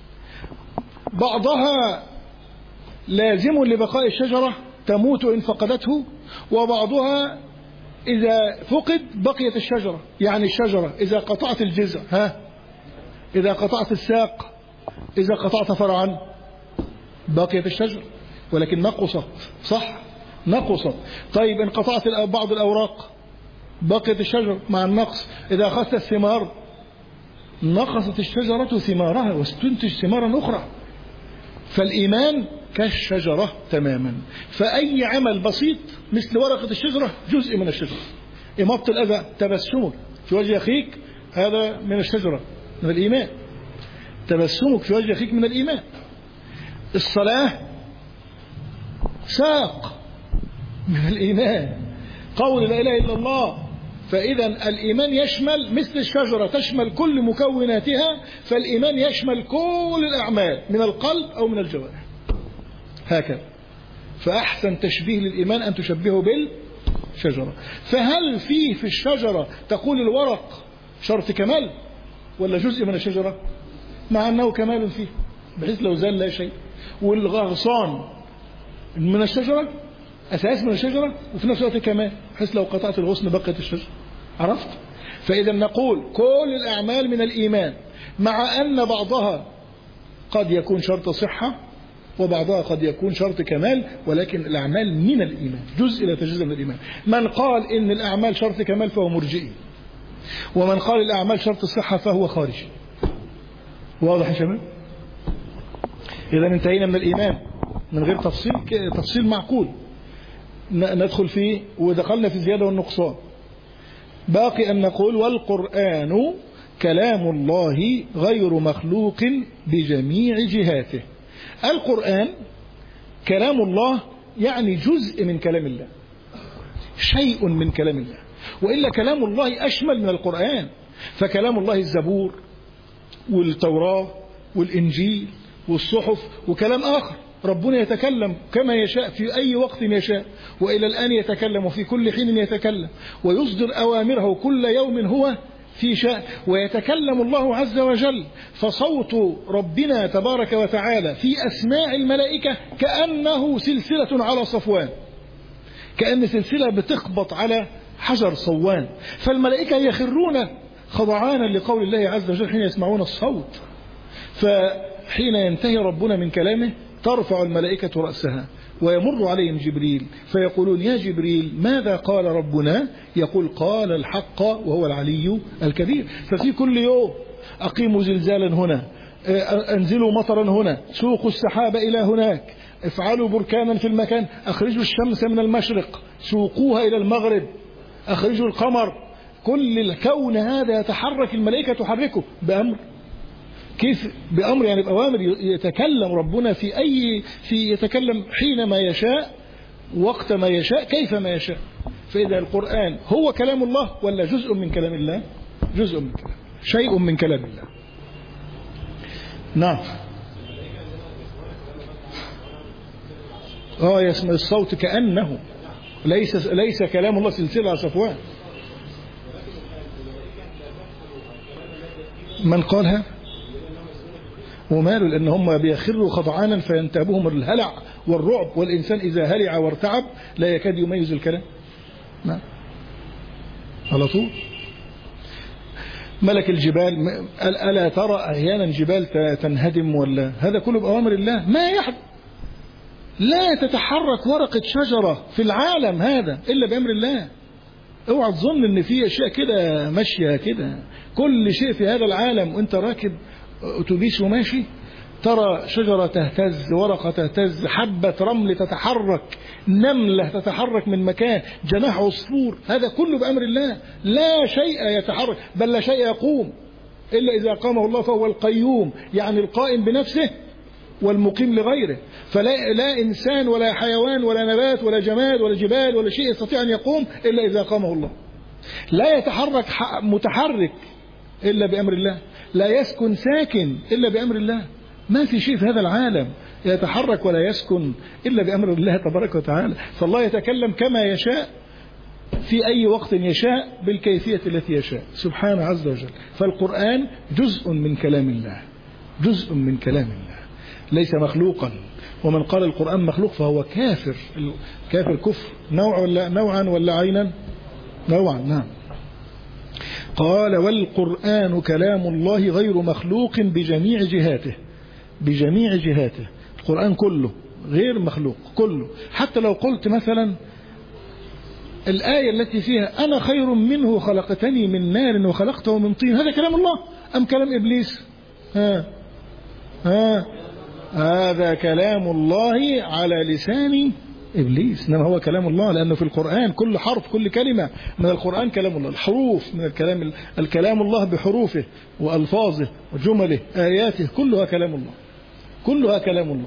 بعضها لازم لبقاء الشجرة تموت إن فقدته، وبعضها إذا فقد بقيت الشجرة. يعني الشجرة إذا قطعت الجذع، إذا قطعت الساق، إذا قطعت فرعا بقيت الشجرة، ولكن نقصت. صح؟ نقصت. طيب إن قطعت بعض الأوراق بقيت الشجرة مع النقص. إذا أخذت الثمار نقصت الشجرة ثمارها واستنتج ثمارا أخرى. فالإيمان كالشجرة تماما. فأي عمل بسيط مثل ورقة الشجرة جزء من الشجرة. إماطة الأذى، تبسمك في وجه أخيك، هذا من الشجرة، من الإيمان. تبسمك في وجه أخيك من الإيمان. الصلاة ساق من الإيمان. قول لا إله إلا الله. فإذا الإيمان يشمل مثل الشجرة تشمل كل مكوناتها، فالإيمان يشمل كل الأعمال من القلب أو من الجوارح هكذا. فأحسن تشبيه للإيمان أن تشبهه بالشجرة. فهل في الشجرة تقول الورق شرط كمال ولا جزء من الشجرة؟ مع أنه كمال فيه بحيث لو زال لا شيء. والغصان من الشجرة، أساس من الشجرة، وفي نفس الوقت كمان بحيث لو قطعت الغصن بقيت الشجرة. عرفت؟ فإذا نقول كل الأعمال من الإيمان، مع أن بعضها قد يكون شرط صحة وبعضها قد يكون شرط كمال، ولكن الأعمال من الإيمان، جزء لا يتجزأ من الإيمان. من قال إن الأعمال شرط كمال فهو مرجئي، ومن قال الأعمال شرط صحة فهو خارجي. واضح يا شباب؟ إذا انتهينا من الإيمان من غير تفصيل معقول ندخل فيه، ودخلنا في الزيادة والنقصان. باقي أن نقول والقرآن كلام الله غير مخلوق بجميع جهاته. القرآن كلام الله يعني جزء من كلام الله، شيء من كلام الله، وإلا كلام الله أشمل من القرآن. فكلام الله الزبور والتوراة والإنجيل والصحف وكلام آخر. ربنا يتكلم كما يشاء في أي وقت يشاء، وإلى الآن يتكلم وفي كل حين يتكلم، ويصدر أوامره كل يوم هو في شأن، ويتكلم الله عز وجل. فصوت ربنا تبارك وتعالى في أسماع الملائكة كأنه سلسلة على صفوان، كأن سلسلة بتخبط على حجر صوان. فالملائكة يخرون خضعانا لقول الله عز وجل حين يسمعون الصوت. فحين ينتهي ربنا من كلامه ترفع الملائكة رأسها ويمر عليهم جبريل فيقولون يا جبريل ماذا قال ربنا؟ يقول قال الحق وهو العلي الكبير. ففي كل يوم أقيموا زلزالا هنا، أنزلوا مطرا هنا، سوقوا السحاب إلى هناك، افعلوا بركانا في المكان، أخرجوا الشمس من المشرق سوقوها إلى المغرب، أخرجوا القمر. كل الكون هذا يتحرك، الملائكة تحركه بأمر. كيف بأمر؟ يعني بأوامر. يتكلم ربنا في يتكلم حينما يشاء، وقت ما يشاء، كيف ما يشاء. فإذا القرآن هو كلام الله ولا جزء من كلام الله؟ جزء من كلام، شيء من كلام الله. نعم. يسمع الصوت كأنه ليس كلام الله سلسلة على صفوان. من قالها وماله، لأن هم بيخروا خضعانا فينتابهم الهلع والرعب، والإنسان إذا هلع وارتعب لا يكاد يميز الكلام. نعم على طول. ملك الجبال، ألا ترى أحيانا جبال تنهدم؟ ولا هذا كله بأوامر الله ما يحدث. لا تتحرك ورقة شجرة في العالم هذا إلا بأمر الله. اوعى تظن ان في اشياء كده ماشيه كده. كل شيء في هذا العالم وانت راكب اتوبيس وماشي ترى شجره تهتز، ورقه تهتز، حبه رمل تتحرك، نمله تتحرك من مكان، جناح عصفور، هذا كله بامر الله. لا شيء يتحرك، بل لا شيء يقوم الا اذا قامه الله، فهو القيوم، يعني القائم بنفسه والمقيم لغيره. فلا إنسان ولا حيوان ولا نبات ولا جماد ولا جبال ولا شيء يستطيع أن يقوم إلا إذا قامه الله. لا يتحرك متحرك إلا بأمر الله، لا يسكن ساكن إلا بأمر الله. ما في شيء في هذا العالم يتحرك ولا يسكن إلا بأمر الله تبارك وتعالى. فالله يتكلم كما يشاء في أي وقت يشاء بالكيفية التي يشاء سبحانه عز وجل. فالقرآن جزء من كلام الله، جزء من كلام الله، ليس مخلوقا. ومن قال القرآن مخلوق فهو كافر. كافر كفر نوعا ولا عينا؟ نوعا، نعم. قال والقرآن كلام الله غير مخلوق بجميع جهاته، بجميع جهاته. القرآن كله غير مخلوق كله. حتى لو قلت مثلا الآية التي فيها أنا خير منه خلقتني من نار وخلقته من طين، هذا كلام الله أم كلام إبليس؟ هذا كلام الله على لسان إبليس، إنما هو كلام الله، لأنه في القرآن كل حرف كل كلمة من القرآن كلام الله. الحروف من الكلام الله بحروفه وألفاظه وجمله آياته كلها كلام الله، كلها كلام الله.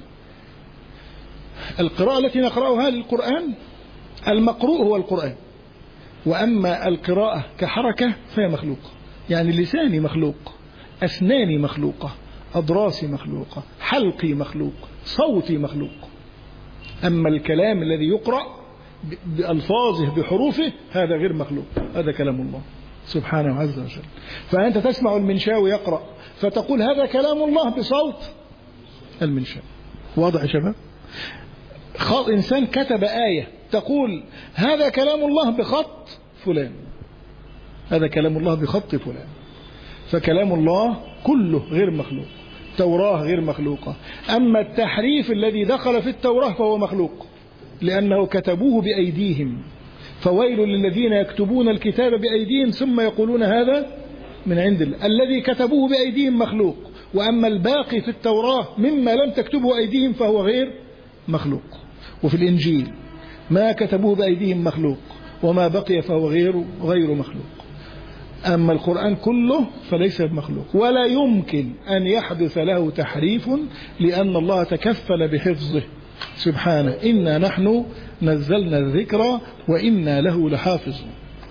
القراءة التي نقرأها للقرآن المقروء هو القرآن، وأما القراءة كحركة فهي مخلوقة. يعني لساني مخلوق، أسناني مخلوقة، أضراسي مخلوقة، حلقي مخلوق، صوتي مخلوق. أما الكلام الذي يقرأ بألفاظه بحروفه هذا غير مخلوق، هذا كلام الله سبحانه عز وجل. فأنت تسمع المنشاوي يقرأ فتقول هذا كلام الله بصوت المنشاوي. واضح يا شباب؟ إنسان كتب آية تقول هذا كلام الله بخط فلان، هذا كلام الله بخط فلان. فكلام الله كله غير مخلوق. التوراة غير مخلوقة. أما التحريف الذي دخل في التوراة فهو مخلوق، لأنه كتبوه بأيديهم. فويل للذين يكتبون الكتاب بأيديهم ثم يقولون هذا من عند الله. الذي كتبوه بأيديهم مخلوق، وأما الباقي في التوراة مما لم تكتبه أيديهم فهو غير مخلوق. وفي الإنجيل ما كتبوه بأيديهم مخلوق، وما بقي فهو غير مخلوق. أما القرآن كله فليس بمخلوق، ولا يمكن أن يحدث له تحريف، لأن الله تكفل بحفظه سبحانه. إنا نحن نزلنا الذكر وإنا له لحافظون.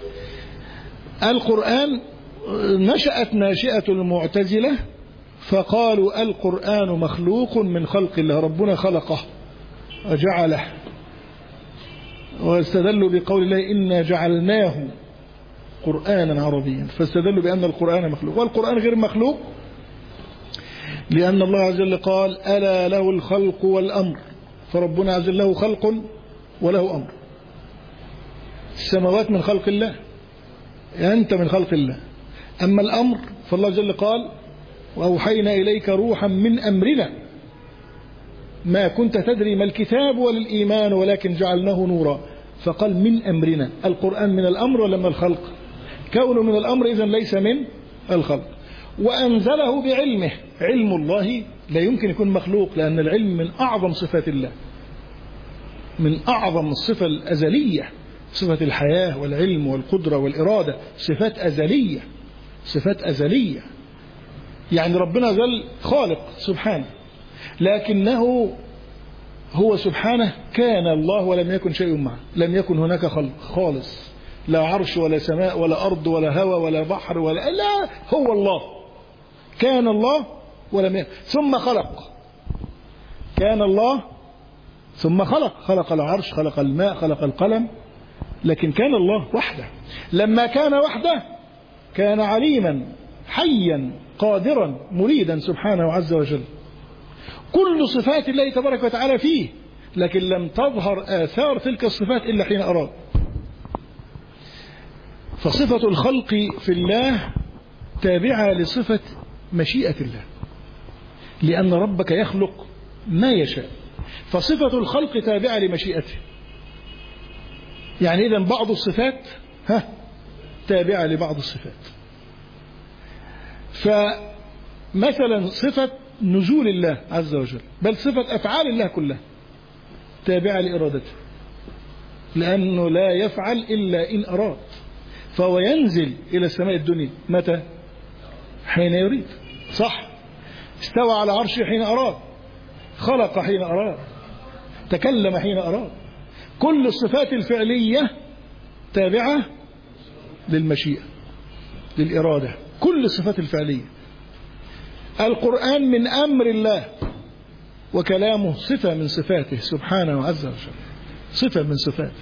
القرآن نشأت ناشئة المعتزلة فقالوا القرآن مخلوق من خلق الله، ربنا خلقه وجعله، واستدلوا بقول الله إنا جعلناه قرآنا عربيا، فاستدلوا بأن القرآن مخلوق. والقرآن غير مخلوق لأن الله عز وجل قال ألا له الخلق والأمر، فربنا عز وجل له خلق وله أمر. السماوات من خلق الله، أنت من خلق الله. أما الأمر فالله عز وجل قال وأوحينا إليك روحا من أمرنا ما كنت تدري ما الكتاب ولا الإيمان ولكن جعلناه نورا. فقال من أمرنا. القرآن من الأمر ولا من الخلق؟ كونه من الأمر إذن ليس من الخلق. وأنزله بعلمه. علم الله لا يمكن يكون مخلوق، لأن العلم من أعظم صفات الله، من أعظم الصفة الأزلية، صفة الحياة والعلم والقدرة والإرادة، صفات أزلية، صفات أزلية. يعني ربنا جل خالق سبحانه، لكنه هو سبحانه كان الله ولم يكن شيء معه، لم يكن هناك خلق خالص، لا عرش ولا سماء ولا أرض ولا هوى ولا بحر ولا لا، هو الله كان الله ولم يكن ثم خلق. كان الله ثم خلق العرش، خلق الماء، خلق القلم، لكن كان الله وحده. لما كان وحده كان عليما حيا قادرا مريدا سبحانه عز وجل. كل صفات الله تبارك وتعالى فيه، لكن لم تظهر آثار تلك الصفات إلا حين أراد. فصفة الخلق في الله تابعة لصفة مشيئة الله، لأن ربك يخلق ما يشاء، فصفة الخلق تابعة لمشيئته. يعني إذن بعض الصفات تابعة لبعض الصفات. فمثلا صفة نزول الله عز وجل، بل صفة أفعال الله كلها تابعة لإرادته، لأنه لا يفعل إلا إن أراد، فهو ينزل إلى السماء الدنيا متى؟ حين يريد. صح؟ استوى على عرشه حين أراد، خلق حين أراد، تكلم حين أراد. كل الصفات الفعلية تابعة للمشيئة، للإرادة، كل الصفات الفعلية. القرآن من أمر الله، وكلامه صفة من صفاته سبحانه عز وجل، صفة من صفاته.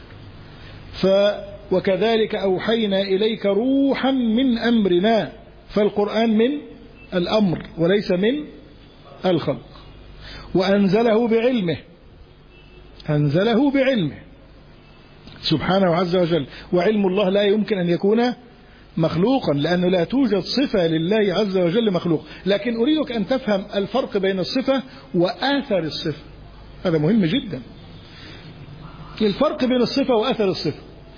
وكذلك أوحينا إليك روحا من أمرنا، فالقرآن من الأمر وليس من الخلق. وأنزله بعلمه، أنزله بعلمه سبحانه عز وجل. وعلم الله لا يمكن أن يكون مخلوقا، لأنه لا توجد صفة لله عز وجل مخلوق. لكن أريدك أن تفهم الفرق بين الصفة وآثر الصفة، هذا مهم جدا. الفرق بين الصفة وآثر الصفة.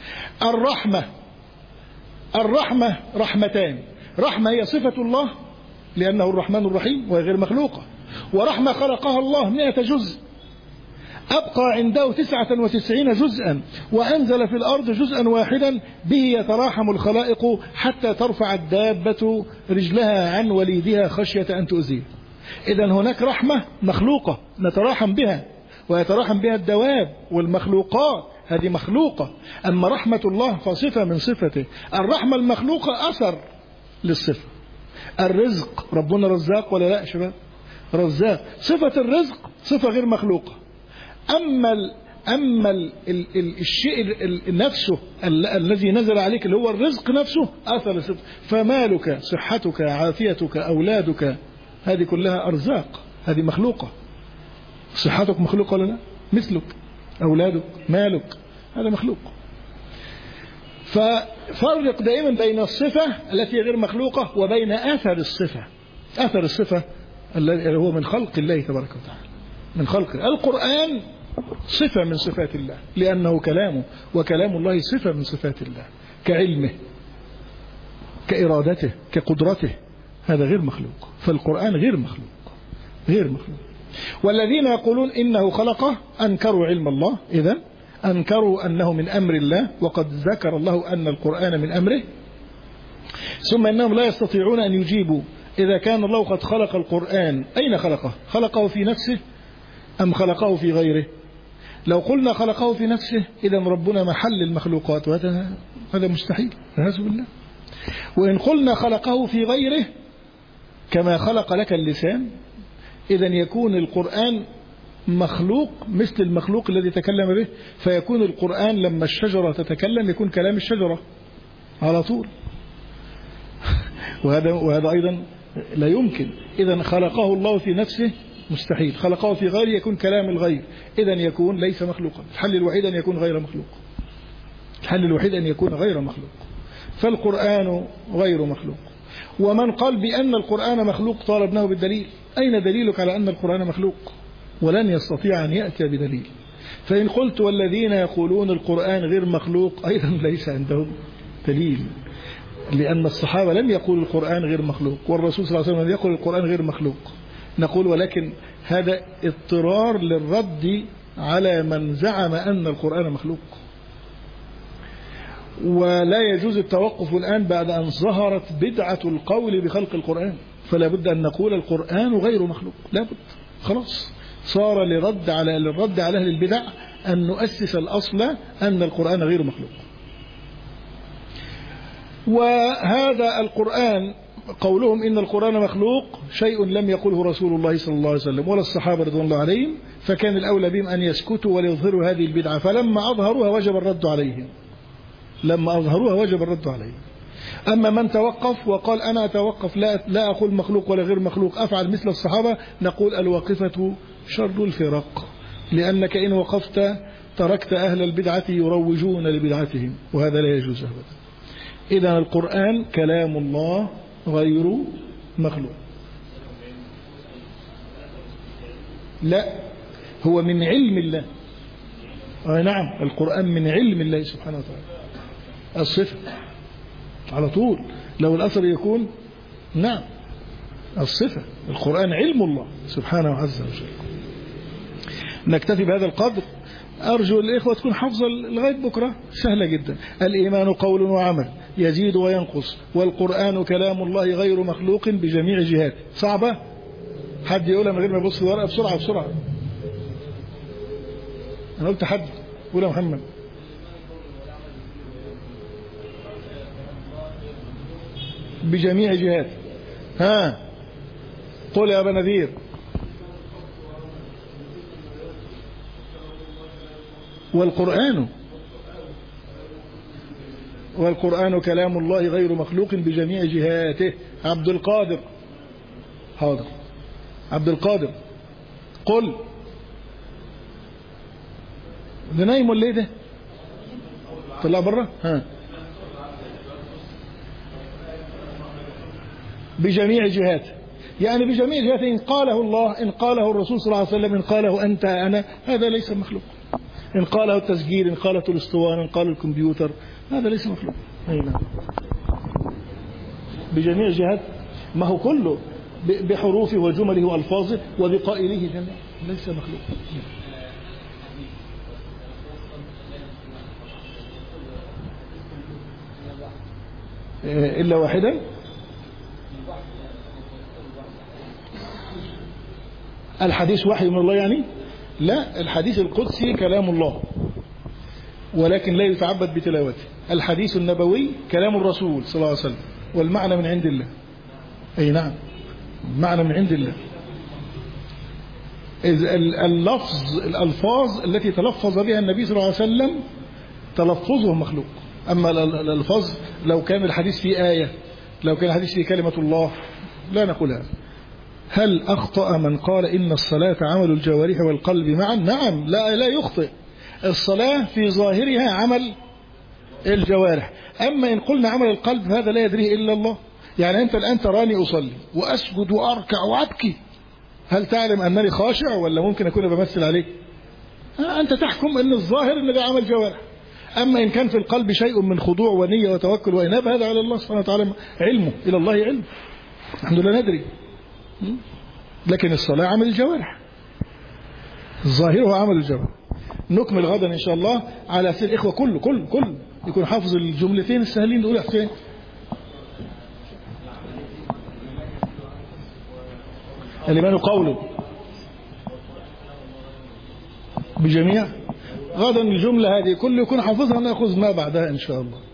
الرحمة رحمتان، رحمة هي صفة الله لأنه الرحمن الرحيم وهي غير مخلوقة، ورحمة خلقها الله 100 جزء، أبقى عنده 99 جزءا، وأنزل في الأرض جزءا واحدا به يتراحم الخلائق حتى ترفع الدابة رجلها عن وليدها خشية أن تؤذيه. إذن هناك رحمة مخلوقة نتراحم بها، ويتراحم بها الدواب والمخلوقات، هذه مخلوقة. أما رحمة الله فصفة من صفته. الرحمة المخلوقة أثر للصفة. الرزق، ربنا رزاق ولا لا شباب؟ رزاق، صفة الرزق صفة غير مخلوقة. أما الشيء نفسه الذي نزل عليك اللي هو الرزق نفسه أثر الصفة. فمالك، صحتك، عافيتك، أولادك، هذه كلها أرزاق، هذه مخلوقة. صحتك مخلوقة ولا لا؟ مثلك، أولادك، مالك، هذا مخلوق. ففرق دائما بين الصفة التي غير مخلوقة وبين أثر الصفة. أثر الصفة الذي هو من خلق الله تبارك وتعالى، من خلقه. القرآن صفة من صفات الله لأنه كلامه، وكلام الله صفة من صفات الله، كعلمه، كإرادته، كقدرته، هذا غير مخلوق. فالقرآن غير مخلوق، غير مخلوق. والذين يقولون إنه خلقه أنكروا علم الله، إذن أنكروا أنه من أمر الله، وقد ذكر الله أن القرآن من أمره. ثم إنهم لا يستطيعون أن يجيبوا إذا كان الله قد خلق القرآن، أين خلقه؟ خلقه في نفسه أم خلقه في غيره؟ لو قلنا خلقه في نفسه إذن ربنا محل المخلوقات، وهذا مستحيل والعياذ بالله. وإن قلنا خلقه في غيره كما خلق لك اللسان، إذن يكون القرآن مخلوق مثل المخلوق الذي تكلم به، فيكون القرآن لما الشجرة تتكلم يكون كلام الشجرة على طول. وهذا أيضا لا يمكن. إذن خلقه الله في نفسه مستحيل، خلقه في غيره يكون كلام الغير، إذن يكون ليس مخلوقا. الحل الوحيد أن يكون غير مخلوق، الحل الوحيد أن يكون غير مخلوق. فالقرآن غير مخلوق. ومن قال بأن القرآن مخلوق طالبناه بالدليل. أين دليلك على أن القرآن مخلوق؟ ولن يستطيع أن يأتي بدليل. فإن قلت والذين يقولون القرآن غير مخلوق أيضا ليس عندهم دليل، لأن الصحابة لم يقولوا القرآن غير مخلوق، والرسول صلى الله عليه وسلم يقول القرآن غير مخلوق. نقول ولكن هذا اضطرار للرد على من زعم أن القرآن مخلوق، ولا يجوز التوقف الآن بعد أن ظهرت بدعة القول بخلق القرآن. فلا بد أن نقول القرآن غير مخلوق، لا بد، خلاص صار للرد على أهل البدع أن نؤسس الأصل أن القرآن غير مخلوق. وهذا القرآن قولهم إن القرآن مخلوق شيء لم يقله رسول الله صلى الله عليه وسلم ولا الصحابة رضوان الله عليهم، فكان الأولى بهم أن يسكتوا وليظهروا هذه البدعة، فلما أظهروها وجب الرد عليهم، لما أظهروها وجب الرد عليهم. أما من توقف وقال أنا أتوقف لا أقول مخلوق ولا غير مخلوق، أفعل مثل الصحابة، نقول الواقفة شر الفرق، لأنك إن وقفت تركت أهل البدعة يروجون لبدعتهم، وهذا لا يجوز أبدا. إذن القرآن كلام الله غير مخلوق. لا، هو من علم الله. نعم، القرآن من علم الله سبحانه وتعالى، الصفة على طول. لو الأثر يكون نعم الصفة. القرآن علم الله سبحانه عز وجل. نكتفي بهذا القدر. أرجو الإخوة تكون حفظة لغاية بكرة، سهلة جدا. الإيمان قول وعمل يزيد وينقص، والقرآن كلام الله غير مخلوق بجميع جهاته. صعبة؟ حد يقولها من غير ما يبص في الورقة؟ بسرعة بسرعة. أنا قلت حد قول يا محمد. بجميع جهاته. ها قل يا أبا نذير. والقرآن كلام الله غير مخلوق بجميع جهاته. عبد القادر. حاضر عبد القادر قل. ده نايم ولا ايه ده؟ طلع بره. ها بجميع جهاته، يعني بجميع جهاته. إن قاله الله، إن قاله الرسول صلى الله عليه وسلم، إن قاله أنت أنا، هذا ليس مخلوق. إن قاله التسجيل، إن قاله الاسطوانة، إن قاله الكمبيوتر، هذا ليس مخلوق. نعم بجميع جهات، ما هو كله بحروفه وجمله وألفاظه وبقائله جميع، ليس مخلوق. إلا واحدا. الحديث وحي من الله يعني؟ لا، الحديث القدسي كلام الله ولكن لا يتعبد بتلاوته. الحديث النبوي كلام الرسول صلى الله عليه وسلم والمعنى من عند الله. أي نعم معنى من عند الله. الألفاظ التي تلفظ بها النبي صلى الله عليه وسلم تلفظه مخلوق. أما الألفاظ لو كان الحديث فيه آية، لو كان الحديث فيه كلمة الله، لا نقولها. هل أخطأ من قال إن الصلاة عمل الجوارح والقلب معا؟ نعم، لا يخطئ. الصلاة في ظاهرها عمل الجوارح، أما إن قلنا عمل القلب هذا لا يدريه إلا الله. يعني أنت الآن تراني أصلي وأسجد وأركع وأبكي، هل تعلم أنني خاشع ولا ممكن أكون بمثل عليك؟ أنت تحكم أن الظاهر أن ده عمل جوارح. أما إن كان في القلب شيء من خضوع ونية وتوكل وإناب، هذا على الله سبحانه وتعالى علمه، إلى الله علم، الحمد لله ندري. لكن الصلاة عمل الجوارح، الظاهر هو عمل الجوارح. نكمل غدا إن شاء الله على سير الإخوة كل يكون حافظ الجملتين السهلين دول. حسين الإيمان قوله بجميع. غدا الجملة هذه كل يكون حافظها، نأخذ ما بعدها إن شاء الله.